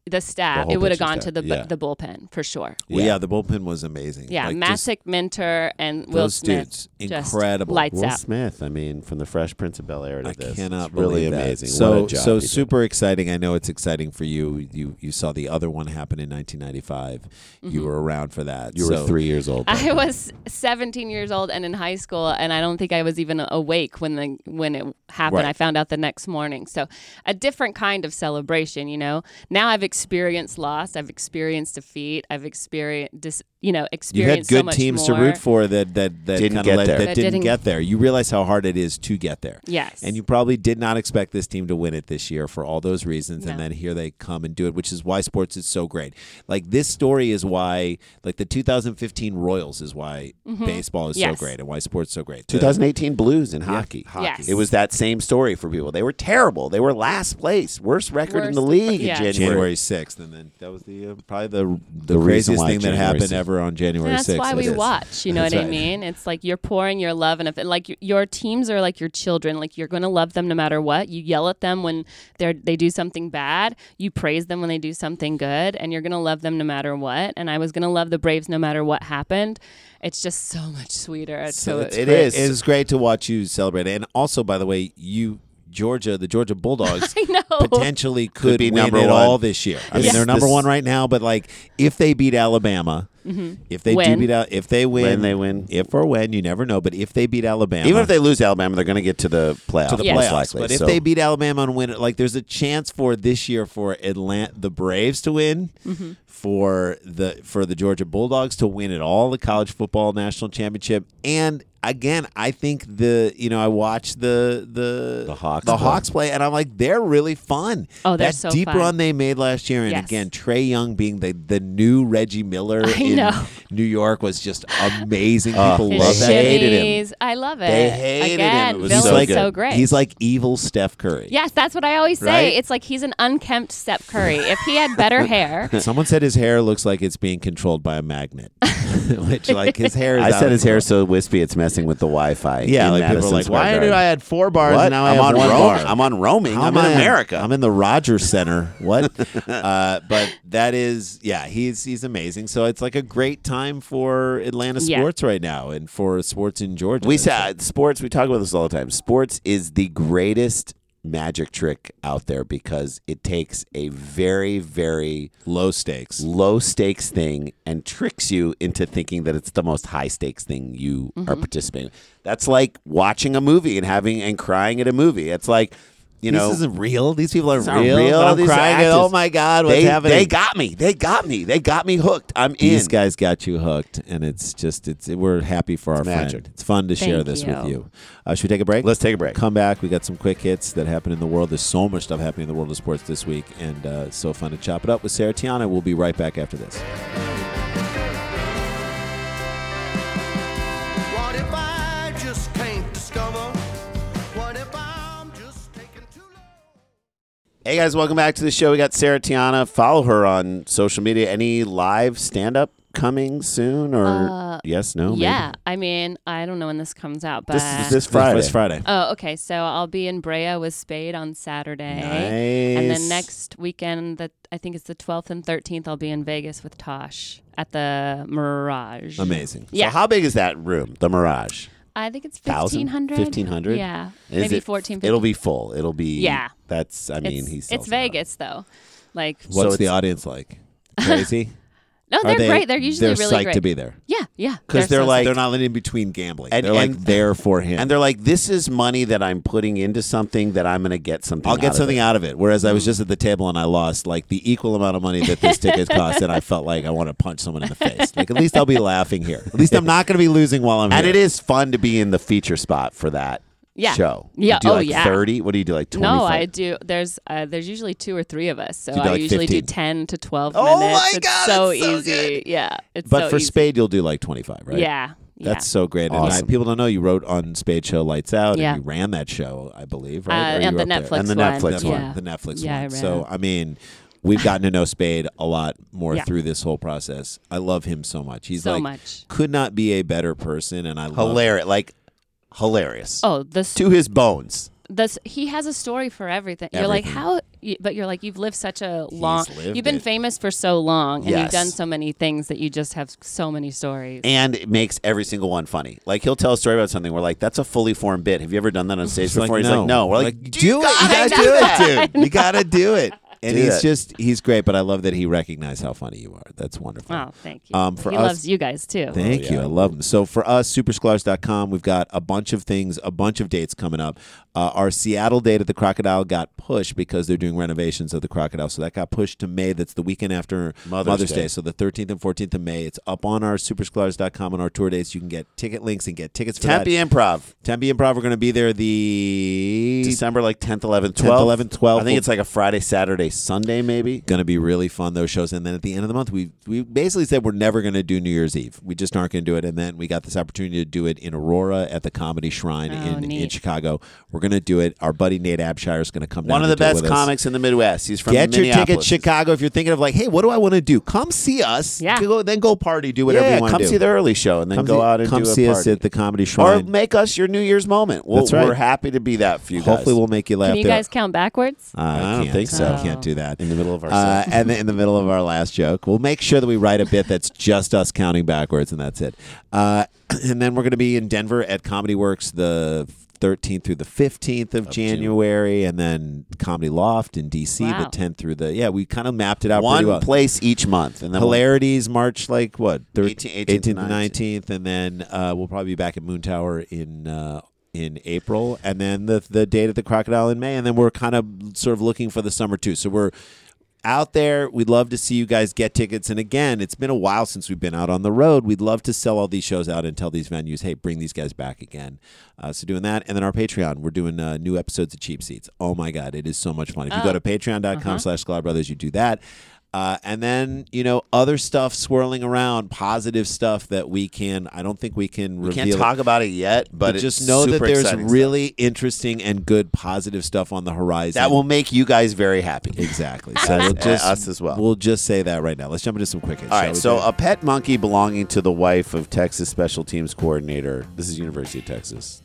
the staff, it would have gone to the bullpen for sure. Well, the bullpen was amazing. Yeah, Masick, Minter, and Will Smith. Dudes, incredible. Lights Will out. Smith, I mean, from the Fresh Prince of Bel-Air to this. I cannot it's really believe that. amazing. So, what a job he super did. exciting. I know it's exciting for you. You saw the other one happen in 1995. You were around for that. You were 3 years old. I was 17 years old and in high school, and I don't think I was even awake when it happened. Right. I found out the next morning. So a different kind of celebration, you know. Now I've experienced loss. I've experienced defeat. I've experienced You had experienced good so much teams more. to root for that Didn't kind get of there. that didn't get there. You realize how hard it is to get there. Yes. And you probably did not expect this team to win it this year for all those reasons. No. And then here they come and do it, which is why sports is so great. Like this story is why, like the 2015 Royals is why baseball is so Yes. great and why sports is so great. 2018 Blues in hockey. Yes. It was that same story for people. They were terrible. They were last place, worst record in the Worst- league yeah. in January 6th, and then that was probably the reason craziest why thing that January happened 6th. ever on January And 6th. that's why we It is. watch. You know That's what I right. mean? It's like you're pouring your love, and if like your teams are like your children, like you're going to love them no matter what. You yell at them when they do something bad. You praise them when they do something good, and you're going to love them no matter what. And I was going to love the Braves no matter what happened. It's just so much sweeter. So It It great. is. It's great to watch you celebrate. And also, by the way, the Georgia Bulldogs I know. potentially could be win number it one. all this year. I mean, Yes. they're number This- one right now, but like if they beat Alabama, if they Win. if they win, When they win. if or when, you never know. But if they beat Alabama, Even if they lose Alabama, they're going to get to the playoffs. to the Yes. most playoffs. likely. But if So- they beat Alabama and win it, like there's a chance for this year for the Braves to win, for the Georgia Bulldogs to win it all, the college football national championship, and again, I think I watched the Hawks play, and I'm like, they're really fun. Oh, they're that so deep fun. run they made last year, and Yes. again, Trey Young being the new Reggie Miller I in know. New York was just amazing. People His love that. hated him. shimmies. I love it. They hated him. Again, It was Bill so is good. so great. He's like evil Steph Curry. Yes, that's what I always say. Right? It's like he's an unkempt Steph Curry. If he had better hair, Someone said his hair looks like it's being controlled by a magnet, which like his hair is. I out said of his hair control. so wispy it's messing with the Wi-Fi. Yeah, in like people are Madison like, Square why Garden. did I had 4 bars What? and now I I'm have on 1 bar? I'm on roaming. How I'm am in I? America. I'm in the Rogers Center. What? But that is, he's amazing. So it's like a great time for Atlanta Yeah. sports right now, and for sports in Georgia. We said sports. We talk about this all the time. Sports is the greatest magic trick out there because it takes a very, very low stakes. low stakes thing and tricks you into thinking that it's the most high stakes thing you are participating in. That's like watching a movie and crying at a movie. It's like, This isn't real. These people aren't not real. real. But I'm These are crying. actors. Oh my God, what's happening? They got me. They got me hooked. I'm in. These guys got you hooked, and we're happy for our friend. magic. It's fun to share Thank this you. with you. Should we take a break? Let's take a break. Come back. We got some quick hits that happen in the world. There's so much stuff happening in the world of sports this week, and it's so fun to chop it up with Sarah Tiana. We'll be right back after this. What if I just can't discover? What if I'm just taking too long? Hey guys, welcome back to the show. We got Sarah Tiana. Follow her on social media. Any live stand-up coming soon, or yes, no? Maybe? yeah. I mean, I don't know when this comes out, but This Friday. This Friday. oh, okay. So I'll be in Brea with Spade on Saturday, Nice. and then next weekend, I think it's the 12th and 13th, I'll be in Vegas with Tosh at the Mirage. Amazing. Yeah. So how big is that room? The Mirage. I think it's 1,000? 1,500. 1,500? Yeah, Is maybe it- 14. It'll be full. It'll be. Yeah. That's. I mean, he's. It's Vegas though. Like What's So the it's- audience like? Crazy? no, Are they're great. They're usually they're really psyched great. to be there. Yeah. Because they're so like- They're not in between gambling. And- they're like and- there for him. And they're like, this is money that I'm putting into something that I'm going to get something. I'll get something out out of it. Whereas I was just at the table and I lost like the equal amount of money that this ticket cost, and I felt like I want to punch someone in the face. Like at least I'll be laughing here. At least I'm not going to be losing while I'm And here. it is fun to be in the feature spot for that Yeah. show. Yeah. You do Oh, like yeah. 30? What do you do, like 25? No, I do. There's usually 2 or 3 of us, so You do I like usually 15. do 10 to 12 Oh minutes. my It's God, so it's so easy. Yeah, it's But so for easy. Spade, you'll do like 25, right? Yeah. That's so great. And Awesome. people don't know you wrote on Spade Show Lights Out, Yeah. and you ran that show, I believe, right? Or and you the were up there? Netflix And the one. Netflix yeah. one. The Netflix Yeah, I one. ran So, it. I mean, we've gotten to know Spade a lot more Yeah. through this whole process. I love him so much. He's So like, much. could not be a better person, and I love Hilarious. Like, hilarious. Oh, To his bones. he has a story for everything. You're like, how? But you're like, you've lived such a long. You've been famous for so long, and you've done so many things that you just have so many stories. And it makes every single one funny. Like he'll tell a story about something. We're like, that's a fully formed bit. Have you ever done that on stage before? He's like, no. We're like, do it. You gotta do it, dude. You gotta do it. And he's great, but I love that he recognized how funny you are. That's wonderful. Oh, thank you. He loves you guys, too. Thank you. I love him. So for us, supersklars.com, we've got a bunch of things, a bunch of dates coming up. Our Seattle date at the Crocodile got pushed because they're doing renovations of the Crocodile. So that got pushed to May. That's the weekend after Mother's Day. So the 13th and 14th of May. It's up on our supersklars.com on our tour dates. You can get ticket links and get tickets for Tempe that. Tempe Improv. We're going to be there the December 10th, 11th, 12th. I think it's like a Friday, Saturday, Sunday maybe. Going to be really fun, those shows. And then at the end of the month, we basically said we're never going to do New Year's Eve. We just aren't going to do it. And then we got this opportunity to do it in Aurora at the Comedy Shrine in Chicago. We're going to do it. Our buddy Nate Abshire is going to come down. One of the best comics in the Midwest. He's from Minneapolis. Get your ticket, Chicago. If you're thinking of like, hey, what do I want to do? Come see us. Yeah. Then go party. Do whatever you want to do. Come see the early show and then go out and do a party. Come see us at the Comedy Shrine. Or make us your New Year's moment. That's right. We're happy to be that for you guys. Hopefully we'll make you laugh. Can you guys count backwards? I don't think so. I can't do that. In the middle of our set. And in the middle of our last joke. We'll make sure that we write a bit that's just us counting backwards, and that's it. And then we're going to be in Denver at Comedy Works the 13th through the 15th of January, and then Comedy Loft in D.C. the 10th through the... we kind of mapped it out pretty well. One place each month. And then Hilarities, March, 18th to 19th, and then we'll probably be back at Moon Tower in April, and then the date at the Crocodile in May, and then we're kind of sort of looking for the summer too. So we're out there. We'd love to see you guys get tickets. And again, it's been a while since we've been out on the road. We'd love to sell all these shows out and tell these venues, hey, bring these guys back again. So doing that. And then our Patreon, we're doing new episodes of Cheap Seats. Oh my God, it is so much fun. If you go to patreon.com/SklarBrothers, you do that. And then, other stuff swirling around, positive stuff that I don't think we can reveal. We can't talk about it yet, but just know that there's really interesting and good positive stuff on the horizon. That will make you guys very happy. Exactly. So us as well. We'll just say that right now. Let's jump into some quick hits. All right, so a pet monkey belonging to the wife of Texas Special Teams Coordinator. This is University of Texas.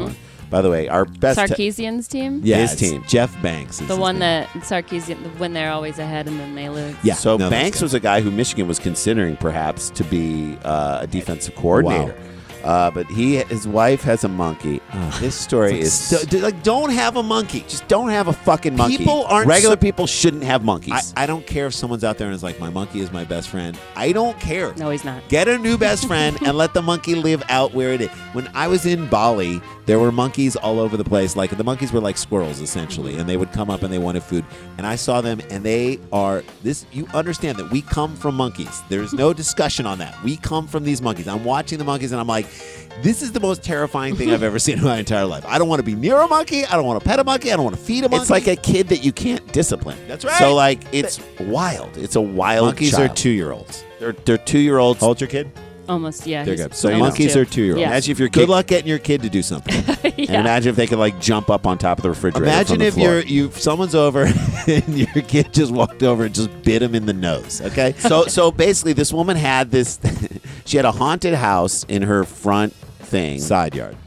By the way, our best... Sarkeesian's team? Yeah, his team. Jeff Banks. The one that Sarkeesian, when they're always ahead and then they lose. Yeah. So Banks was a guy who Michigan was considering perhaps to be a defensive coordinator. Wow. But his wife has a monkey. This story is don't have a monkey. Just don't have a fucking monkey. Regular people shouldn't have monkeys. I don't care if someone's out there and is like, my monkey is my best friend. I don't care. No, he's not. Get a new best friend and let the monkey live out where it is. When I was in Bali, there were monkeys all over the place. Like the monkeys were like squirrels essentially, and they would come up and they wanted food. And I saw them, and they are this. You understand that we come from monkeys. There's no discussion on that. We come from these monkeys. I'm watching the monkeys, and I'm like, this is the most terrifying thing I've ever seen in my entire life. I don't want to be near a monkey. I don't want to pet a monkey. I don't want to feed a monkey. It's like a kid that you can't discipline. That's right. So it's wild. It's a wild monkeys child. are 2-year-olds. They're 2-year-olds. How old's your kid? Almost, yeah. They're good. So monkeys are 2-year-olds. Yeah. Imagine if your kid... Good luck getting your kid to do something. And imagine if they could jump up on top of the refrigerator. Imagine if someone's over and your kid just walked over and just bit him in the nose. Okay. So basically, this woman had this. She had a haunted house in her front thing, side yard,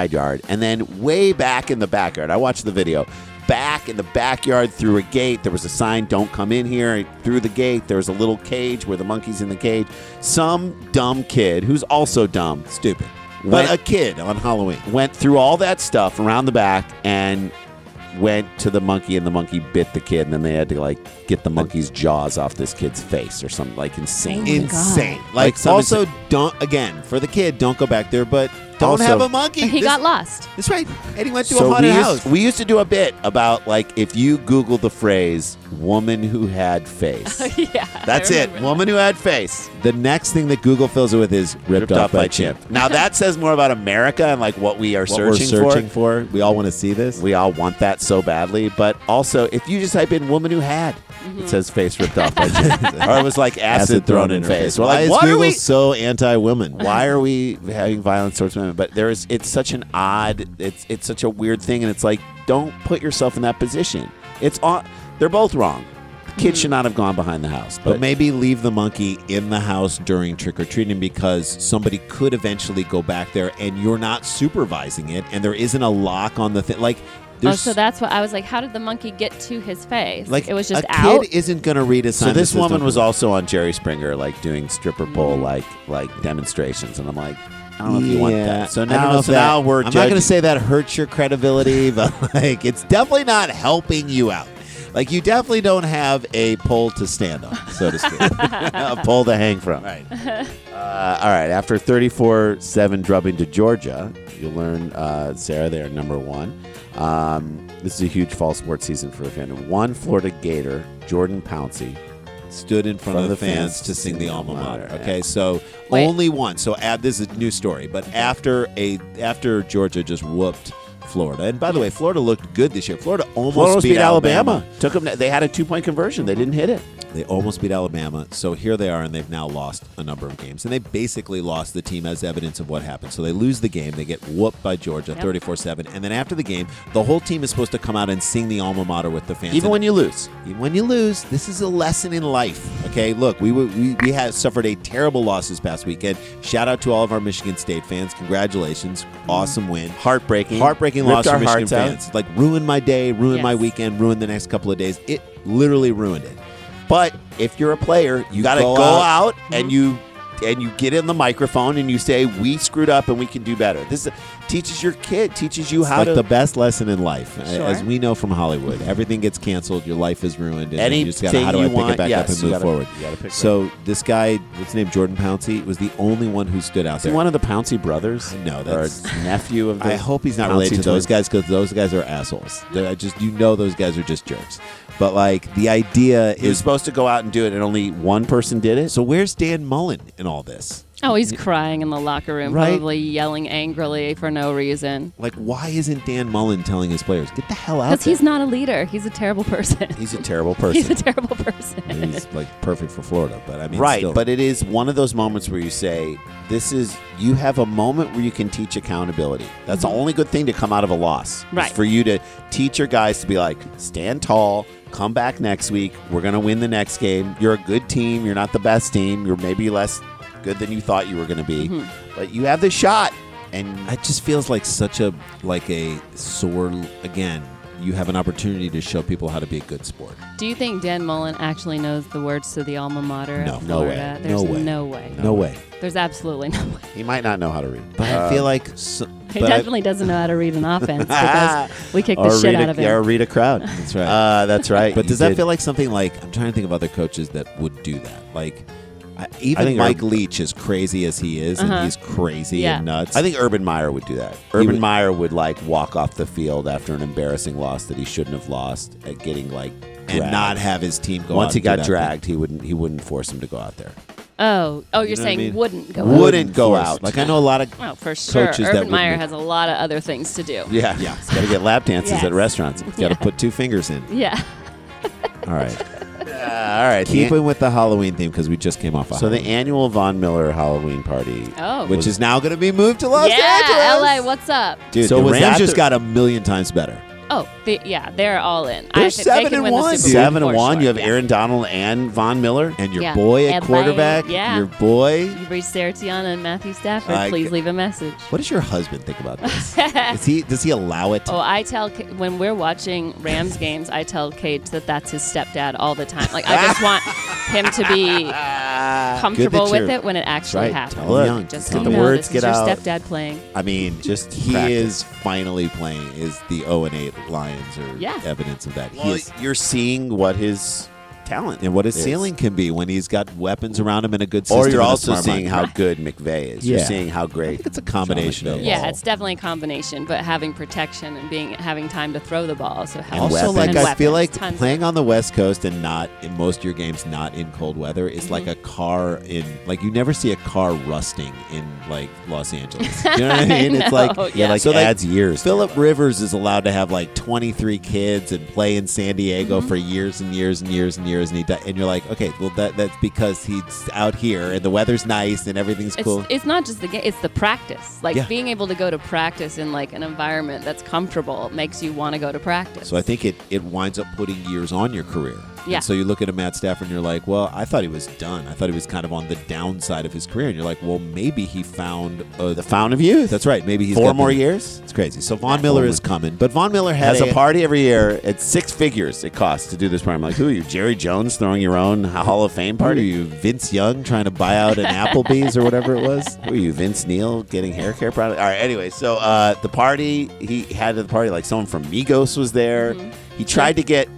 and then way back in the backyard. I watched the video. Back in the backyard, through a gate, there was a sign, "Don't come in here." Through the gate, there was a little cage where the monkey's in the cage. Some dumb kid who's also dumb, stupid. But a kid on Halloween went through all that stuff around the back and went to the monkey, and the monkey bit the kid, and then they had to get the monkey's jaws off this kid's face or something insane. Insane. Also, don't for the kid, don't go back there, but don't also have a monkey. He got lost. That's right. And he went to a haunted house. We used to do a bit about if you Google the phrase "woman who had face." Yeah, that's it. Woman who had face. The next thing that Google fills it with is ripped off by chimp. Now that says more about America and what we are searching for. We all want to see this. We all want that so badly. But also, if you just type in "woman who had," it says face ripped off by chimp. Or it was acid thrown in face. Why is Google so anti-woman? Why are we having violence towards women? But it's such an odd, it's such a weird thing, and it's don't put yourself in that position. They're both wrong. Kids should not have gone behind the house. But maybe leave the monkey in the house during trick-or-treating, because somebody could eventually go back there and you're not supervising it, and there isn't a lock on the thing. so that's what I was like. How did the monkey get to his face? Like it was just a out. kid isn't going to read a sign. So this woman was also on Jerry Springer, like doing stripper pole, like demonstrations, and I'm like, I don't know if you want that. So now, we're. I'm not going to say that hurts your credibility, but like it's definitely not helping you out. Like you definitely don't have a pole to stand on, so to speak. a pole to hang from. Right. All right. After 34-7 drubbing to Georgia, you'll learn, Sarah, they are number one. This is a huge fall sports season for the fan. One Florida Gator, Jordan Pouncey, stood in front of the fans to sing the alma mater. Okay, Yeah. so Wait. only one. So this is a new story. But after Georgia just whooped Florida, and by the way, Florida looked good this year. Florida almost beat Alabama. Took them. They had a 2-point conversion. They didn't hit it. They almost beat Alabama. So here they are, and they've now lost a number of games. And they basically lost the team as evidence of what happened. So they lose the game. They get whooped by Georgia, 34-7. And then after the game, the whole team is supposed to come out and sing the alma mater with the fans. Even when you lose. Even when you lose, this is a lesson in life. Okay, look, we had suffered a terrible loss this past weekend. Shout out to all of our Michigan State fans. Congratulations. Awesome win. Heartbreaking Loss our for Michigan hearts out. fans. Like ruined my day, ruined my Yes. weekend, ruined the next couple of days. It literally ruined it. But if you're a player, you got to go out and you get in the microphone and you say, we screwed up and we can do better. This teaches your kid, teaches you how Like to. the best lesson in life. Sure. As we know from Hollywood, everything gets canceled, your life is ruined, and you just got to, Anything how do I you pick want, it back yes, up and you move gotta- forward? you gotta pick So this guy, what's his name, Jordan Pouncey, was the only one who stood out Is he there. one of the Pouncey brothers? No, or that's- nephew of the I hope he's not Pouncey related to those twins? guys because those guys are assholes. Those guys are just jerks. But like the idea He was is, supposed to go out and do it, and only one person did it. so where's Dan Mullen in all this? Oh, he's crying in the locker room, Right? probably yelling angrily for no reason. Like, why isn't Dan Mullen telling his players, get the hell out Because there? he's not a leader. He's a terrible person. He's a terrible person. He's a terrible person. And he's like perfect for Florida, but I mean, Right, still. but it is one of those moments where you say, you have a moment where you can teach accountability. That's the only good thing to come out of a loss. is Right. for you to teach your guys to be like, stand tall, come back next week. We're going to win the next game. You're a good team. You're not the best team. You're maybe less good than you thought you were going to be. But you have the shot. And It just feels like such a sore. Again, you have an opportunity to show people how to be a good sport. Do you think Dan Mullen actually knows the words to the alma mater No. at No way. Florida? No There's way. no way. No way. There's absolutely no way. he might not know how to read. But I feel like, He definitely doesn't know how to read an offense because we kick the shit out of him. Or read a crowd. That's right. That's right. But He does that did. feel like something like, I'm trying to think of other coaches that would do that. Like, I even think Mike Leach, as crazy as he is, and he's crazy Yeah. and nuts. I think Urban Meyer would do that. Urban would- Meyer would like walk off the field after an embarrassing loss that he shouldn't have lost, at getting like and dragged. not have his team go Once out he and do got that dragged, he wouldn't force him to go out there. Oh, you're know what I saying mean? wouldn't go thing. out. Wouldn't go force. out. Like, I know a lot of Oh, for sure. coaches that Urban would Meyer make- has a lot of other things to do. Yeah, He's got to get lap dances Yes. at restaurants. got to put two fingers in. Yeah. All right. All right. Keeping with the Halloween theme because we just came off. So the annual Von Miller Halloween party. Oh. which is now going to be moved to Los yeah, Angeles. LA, what's up? Dude, So the was Rams that just the- got a million times better. Oh, they're all in. They're I think they can win 7-1, the Super dude. Bowl 7-1. for You have sure. Aaron Donald and Von Miller. And your Yeah. boy at And quarterback, yeah. your boy. You've reached Sarah Tiana and Matthew Stafford. I- Please leave a message. What does your husband think about this? Does he allow it? Oh, I tell when we're watching Rams games, I tell Kate that that's his stepdad all the time. Like I just want him to be comfortable that with you're- it when it actually right. happens. Tell him young. Just Tell so him you the know, words this is get your out. stepdad playing. I mean, Just he practice. is finally playing. Is the 0-8 Lions or Yeah. evidence of that? He Well, is, you're seeing what his talent and what his is. ceiling can be when he's got weapons around him and a good system. Or you're and a also smart seeing mind. how good McVay is. Yeah. You're seeing how great. I think it's a combination Sean of McVay Yeah, is. it's definitely a combination, but having protection and having time to throw the ball. So And Also, like weapons. I feel like Tons playing of- on the West Coast and not in most of your games, not in cold weather, is like a car in like you never see a car rusting in like Los Angeles. You know what I mean? It's like No, Yeah, like so, like, adds years. Philip Rivers is allowed to have like 23 kids and play in San Diego for years and years and years and years, and you're like, okay, well that's because he's out here and the weather's nice and everything's cool. It's not just the game; it's the practice. Like Yeah. being able to go to practice in like an environment that's comfortable makes you want to go to practice. So I think it winds up putting years on your career. Yeah. And so you look at a Matt Stafford and you're like, well, I thought he was done. I thought he was kind of on the downside of his career. And you're like, well, maybe he found the fountain of youth. That's right. Maybe he's 4 got more the- years. It's crazy. So Von Miller is coming. But Von Miller Has a party every year. It's 6 figures it costs to do this party. I'm like, who are you, Jerry Jones, throwing your own Hall of Fame Party? party? Are you Vince Young trying to buy out an Applebee's or whatever it was? Who are you, Vince Neil, getting hair care product? All right, anyway, so the party, he had at the party, like someone from Migos was there. He tried to get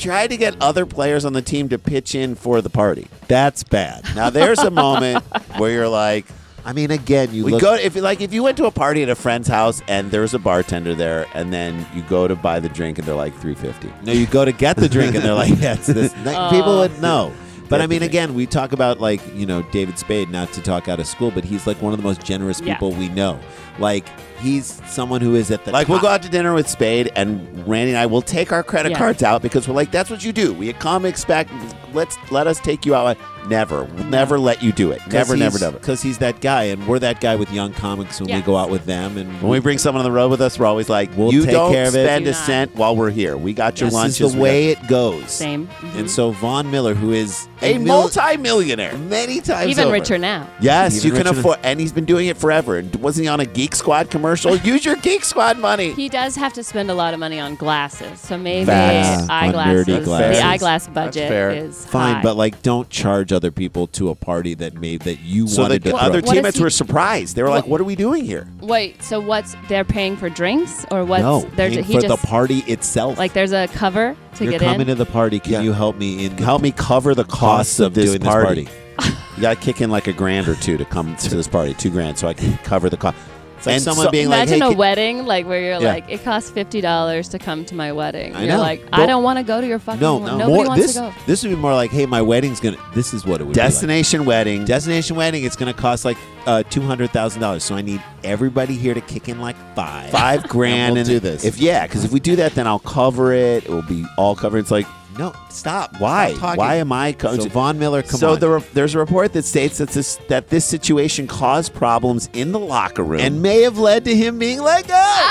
other players on the team to pitch in for the party. That's bad. Now there's a moment where you're like, I mean, again, you we look. go if you went to a party at a friend's house and there's a bartender there, and then you go to buy the drink and they're like $3.50. No, you go to get the drink and they're like, yeah, it's this. People would know. But I mean, again, we talk about like, David Spade, not to talk out of school, but he's like one of the most generous people we know. Like, he's someone who is at the Like, top. we'll go out to dinner with Spade, and Randy and I will take our credit cards out because we're like, that's what you do. We come expect, let us take you out. Never. We'll never let you do it. Never. Because he's that guy, and we're that guy with Young Comics when we go out with them. And When we bring someone on the road with us, we're always like, We'll you take don't care of it. spend Do a not. cent while we're here. We got your this lunches. is the way it goes. Same. And so Von Miller, who is A multi-millionaire. many times Even over. richer now. Yes, Even you can richer afford, and he's been doing it forever. And wasn't he on a Geek Squad commercial? Use your Geek Squad money. He does have to spend a lot of money on glasses, so maybe Facts. eyeglasses. On nerdy glasses. The eyeglass budget fair. is Fine, high. but like, don't charge other people to a party that you So wanted the to other throw. What teammates is he- were surprised. They were like, "What are we doing here?" Wait, so they're paying for drinks or what's No, they're paying he for just the party itself. like there's a cover to You're get coming in? to the party. Can Yeah. you help me in? Help me cover the costs of this doing party. this party. You got to kick in like $1,000 or $2 to come to this party. $2,000 so I can cover the cost. It's like someone being like, Imagine hey, a wedding like where you're Yeah. like, it costs $50 to come to my wedding. I You're know. like, Well, I don't want to go to your fucking No, wedding. no. Nobody wants to go. This would be more like, hey, my wedding's gonna. This is what it would Destination be wedding. like. Destination wedding. It's gonna cost like $200,000. So I need everybody here to kick in like $5,000. And we'll do this. Because if we do that, then I'll cover it. It will be all covered. It's like, no, stop. why? Stop talking. Why am I? So Von Miller, come so on. there's a report that states that this situation caused problems in the locker room and may have led to him being let go.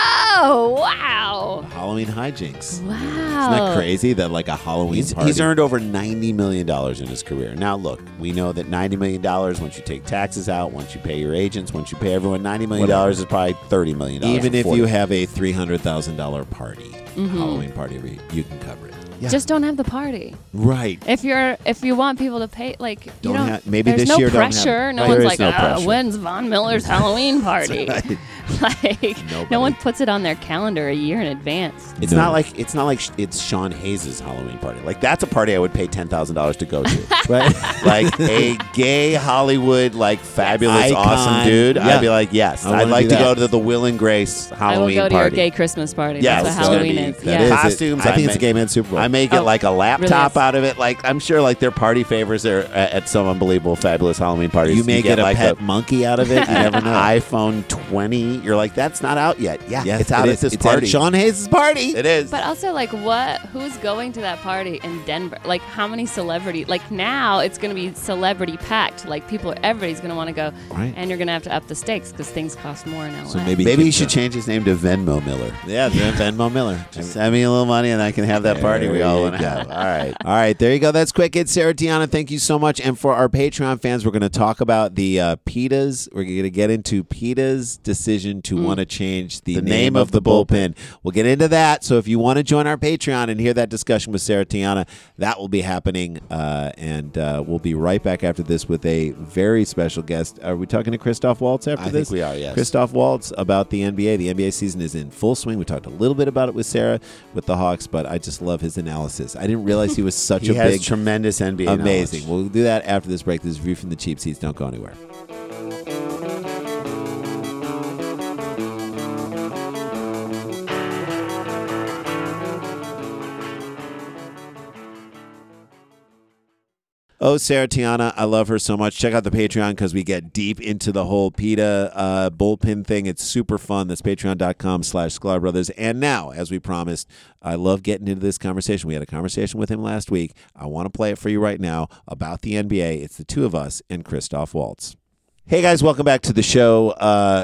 Oh, wow. Halloween hijinks. Wow. Isn't that crazy that like a Halloween party? He's earned over $90 million in his career. Now, look, we know that $90 million, once you take taxes out, once you pay your agents, once you pay everyone, $90 million is probably $30 million. Even if 40. you have a $300,000 party, Halloween party, you can cover it. Yeah. Just don't have the party. Right. If you want people to pay, like, Don't you don't. have- maybe there's this no year don't have- pressure. No Right. one's There like, is no pressure. when's Von Miller's Halloween party? Right. Like, Nobody. no one puts it on their calendar a year in advance. It's No. not like it's Sean Hayes' Halloween party. Like that's a party I would pay $10,000 to go to. Right. Like a gay Hollywood, like fabulous, Icon. awesome dude. Yeah. I'd be like, yes, I wanna I'd like do to go that. to the Will and Grace I will Halloween go to your party. gay Christmas party. Yeah, That's it's what gonna Halloween be- is. That Yeah. is it. Costumes, I I think it's a make- gay man Super Bowl. I may get Oh, like a laptop really is. out of it. Like I'm sure, like their party favors are at some unbelievable, fabulous Halloween parties. you may get a like pet monkey out of it. You never know. iPhone 20. You're like, that's not out yet. Yeah, Yes, it's out it at is. this It's party. at Sean Hayes' party. It is. But also, like, who's going to that party in Denver? Like, how many celebrity? Like, now it's going to be celebrity packed. Like, everybody's going to want to go. Right. And you're going to have to up the stakes because things cost more in LA. So maybe Maybe he keep should the- change his name to Venmo Miller. Yeah, Venmo Miller. Just send me a little money and I can have that party we There all you want to go. have. All right. All right, there you go. That's Quick Hits. Sarah Tiana, thank you so much. And for our Patreon fans, we're going to talk about the PETA's. We're going to get into PETA's decision to want to change the name of the bullpen. We'll get into that. So if you want to join our Patreon and hear that discussion with Sarah Tiana, that will be happening. And we'll be right back after this with a very special guest. Are we talking to Christoph Waltz after I this? think we are, yes. Christoph Waltz about the NBA. The NBA season is in full swing. We talked a little bit about it with Sarah with the Hawks, but I just love his analysis. I didn't realize he was such He a has big, tremendous NBA amazing. knowledge. We'll do that after this break. This is View from the Cheap Seats. Don't go anywhere. Oh, Sarah Tiana, I love her so much. Check out the Patreon because we get deep into the whole PETA bullpen thing. It's super fun. That's patreon.com/Sklar Brothers. And now, as we promised, I love getting into this conversation. We had a conversation with him last week. I want to play it for you right now about the NBA. It's the two of us and Christoph Waltz. Hey guys, welcome back to the show.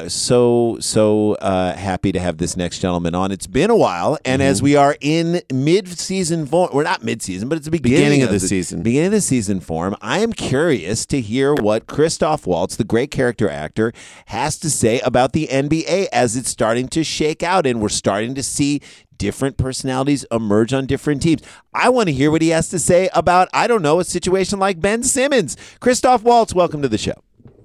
So happy to have this next gentleman on. It's been a while, and as we are in mid-season form, we're not mid-season, but it's the beginning of the season. Beginning of the season form. I am curious to hear what Christoph Waltz, the great character actor, has to say about the NBA as it's starting to shake out, and we're starting to see different personalities emerge on different teams. I want to hear what he has to say about, I don't know, a situation like Ben Simmons. Christoph Waltz, welcome to the show.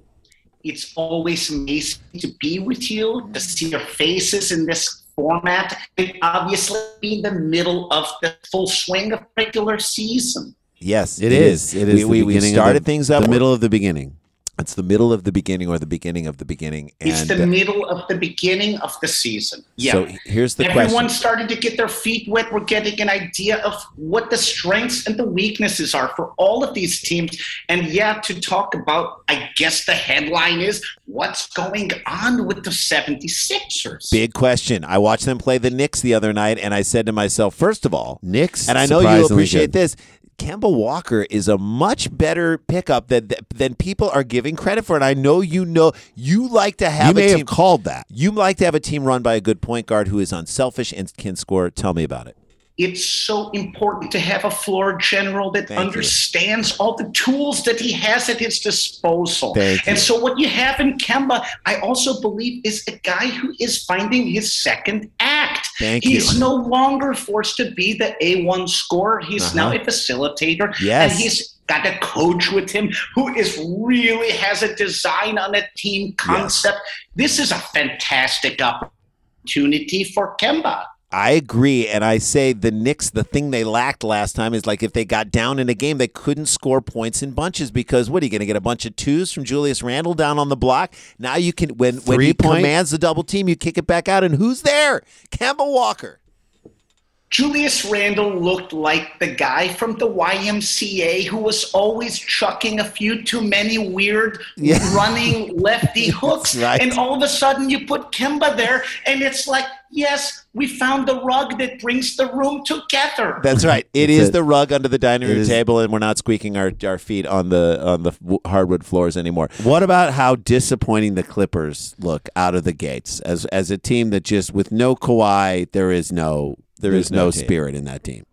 It's always amazing to be with you, to see your faces in this format, and obviously be in the middle of the full swing of regular season. Yes, it is. It is. We started things up. The middle of the beginning. It's the middle of the beginning or the beginning of the beginning. It's the middle of the beginning of the season. Yeah. So here's the question. Everyone started to get their feet wet. We're getting an idea of what the strengths and the weaknesses are for all of these teams. And to talk about, I guess the headline is, what's going on with the 76ers? Big question. I watched them play the Knicks the other night, and I said to myself, first of all, Knicks, and I know you appreciate this, Kemba Walker is a much better pickup than people are giving credit for. And I know you like to have a team. You may have called that. You like to have a team run by a good point guard who is unselfish and can score. Tell me about it. It's so important to have a floor general that understands all the tools that he has at his disposal. And so what you have in Kemba, I also believe, is a guy who is finding his second act. He's no longer forced to be the A1 scorer. He's now a facilitator. Yes. And he's got a coach with him who really has a design on a team concept. This is a fantastic opportunity for Kemba. I agree, and I say the Knicks, the thing they lacked last time is like if they got down in a game, they couldn't score points in bunches because what are you going to get, a bunch of twos from Julius Randle down on the block? Now you can, when he commands the double team, you kick it back out, and who's there? Kemba Walker. Julius Randle looked like the guy from the YMCA who was always chucking a few too many weird running lefty hooks. Right. And all of a sudden you put Kemba there and it's like, yes, we found the rug that brings the room together. That's right. It is the rug under the dining room table, and we're not squeaking our feet on the hardwood floors anymore. What about how disappointing the Clippers look out of the gates as a team that just with no Kawhi, there is no spirit in that team.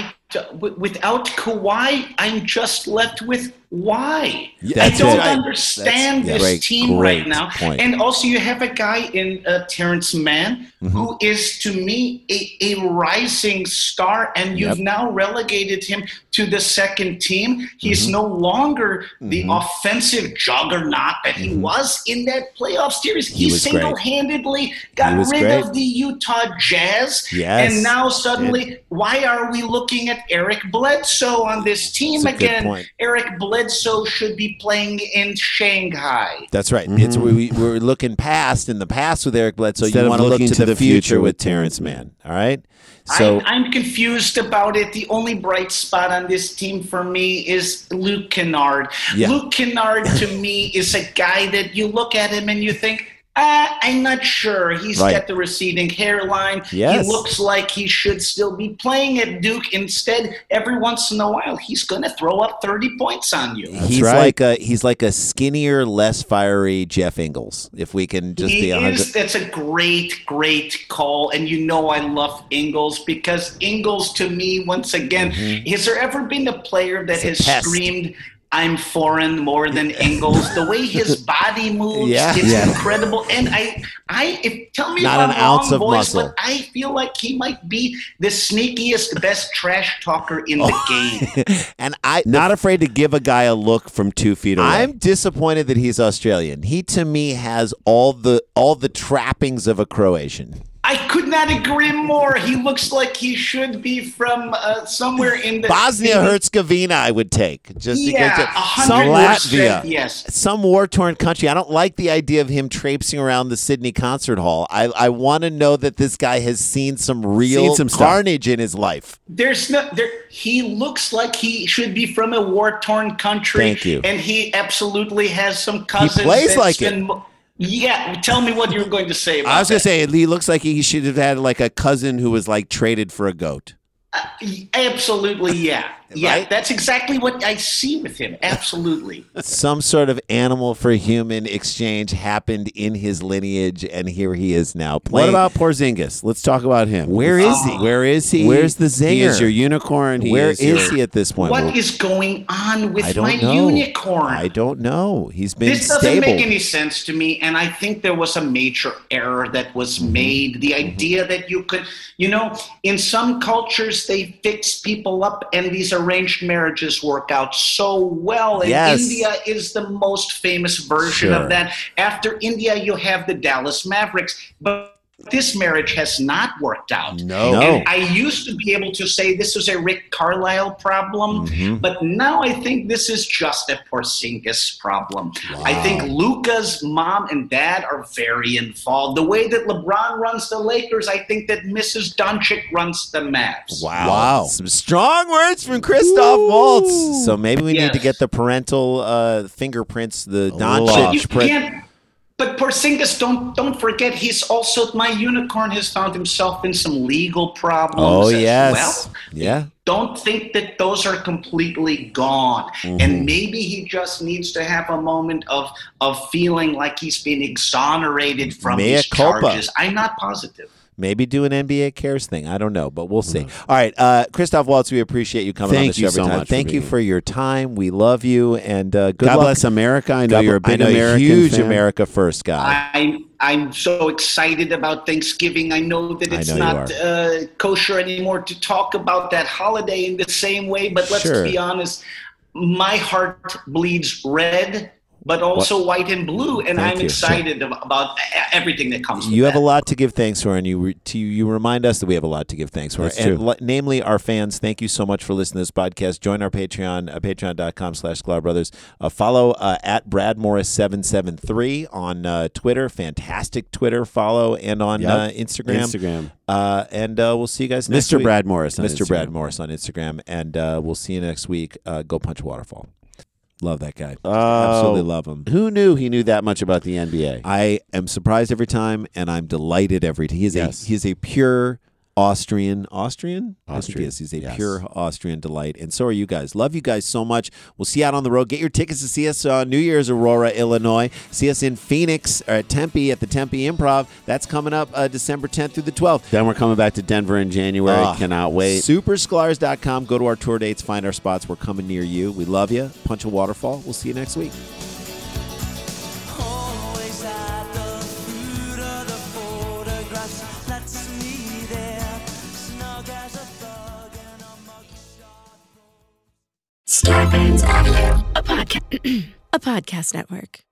Without Kawhi, I'm just left with why. I don't understand this team right now. Point. And also you have a guy in Terrence Mann who is, to me, a rising star, and you've now relegated him to the second team. He's no longer the offensive juggernaut that he was in that playoff series. He single-handedly got rid of the Utah Jazz. Yes. And now suddenly, why are we looking at Eric Bledsoe on this team again? Eric Bledsoe should be playing in Shanghai. That's right. It's we're looking in the past with Eric Bledsoe. Instead you want to look to the future with Terrence Mann. All right. So I'm confused about it. The only bright spot on this team for me is Luke Kennard. Yeah. Luke Kennard to me is a guy that you look at him and you think, I'm not sure. He's got the receding hairline. Yes. He looks like he should still be playing at Duke. Instead, every once in a while, he's going to throw up 30 points on you. He's like a skinnier, less fiery Jeff Ingles. If we can just be 100. That's a great, great call. And I love Ingles because Ingles, to me, once again, has there ever been a player that has screamed, I'm foreign more than Ingles? The way his body moves, it's incredible. And tell me not if I'm an ounce wrong, of boys, muscle. but I feel like he might be the sneakiest, best trash talker in the game. And not afraid to give a guy a look from 2 feet away. I'm disappointed that he's Australian. He, to me, has all the trappings of a Croatian. I could not agree more. He looks like he should be from somewhere in the Bosnia-Herzegovina, I would take. Just some Latvia. Yes. Some war-torn country. I don't like the idea of him traipsing around the Sydney Concert Hall. I want to know that this guy has seen some real carnage in his life. He looks like he should be from a war-torn country. Thank you. And he absolutely has some cousins. He plays like it. Yeah, tell me what you were going to say about that. I was going to say, he looks like he should have had like a cousin who was like traded for a goat. Absolutely, yeah. Yeah, right? that's exactly what I see with him. Absolutely. Some sort of animal for human exchange happened in his lineage, and here he is now playing. What about Porzingis? Let's talk about him. Where is he? Where is he? Where's the zinger? He is your unicorn. Where is he at this point? What is going on with my know. unicorn? I don't know. He's been This doesn't stable. make any sense to me, and I think there was a major error that was made. The idea that you could, in some cultures, they fix people up, and these arranged marriages work out so well. And Yes. India is the most famous version Sure. of that. After India, you have the Dallas Mavericks, but this marriage has not worked out. No. And I used to be able to say this was a Rick Carlisle problem, but now I think this is just a Porzingis problem. I think Luka's mom and dad are very involved. The way that LeBron runs the Lakers, I think that Mrs. Doncic runs the Mavs. Wow. Some strong words from Christoph Waltz. So maybe we need to Yes. get the parental fingerprints, the little Doncic. You can't. But Porzingis, don't forget, he's also, my unicorn has found himself in some legal problems as well. Yeah. Don't think that those are completely gone. And maybe he just needs to have a moment of feeling like he's been exonerated from Mea these culpa. charges. I'm not positive. Maybe do an NBA Cares thing. I don't know, but we'll see. All right, Christoph Waltz, we appreciate you coming on the Thank show you every so time. much for Thank you being for your time. We love you, and good God luck. bless America. I know you're a big I know, American huge fan. America First guy. I'm so excited about Thanksgiving. I know that it's know you not kosher anymore to talk about that holiday in the same way, but let's Sure. be honest, my heart bleeds red, but also white and blue, and Thank I'm you. excited about everything that comes with You have that. a lot to give thanks for, and you remind us that we have a lot to give thanks for. That's and true. namely, our fans, thank you so much for listening to this podcast. Join our Patreon, patreon.com/SklarBrothers. Follow at BradMorris773 on Twitter. Fantastic Twitter follow, and on Instagram. And we'll see you guys next Mr. week. Brad Morris on Mr. Instagram. Brad Morris on Instagram. And we'll see you next week. Go punch a waterfall. Love that guy. Absolutely love him. Who knew he knew that much about the NBA? I am surprised every time, and I'm delighted every time. He is a pure Austrian. I think he is. He's a pure Austrian delight, and so are you guys. Love you guys so much. We'll see you out on the road. Get your tickets to see us on New Year's, Aurora, Illinois. See us in Phoenix or at Tempe at the Tempe Improv. That's coming up December 10th through the 12th. Then we're coming back to Denver in January. Cannot wait. Supersklars.com. Go to our tour dates. Find our spots. We're coming near you. We love you. Punch a waterfall. We'll see you next week. Always at the foot of the photographs. That's me there, snug as a thug in a mugshot. Starburns Audio, a podcast network.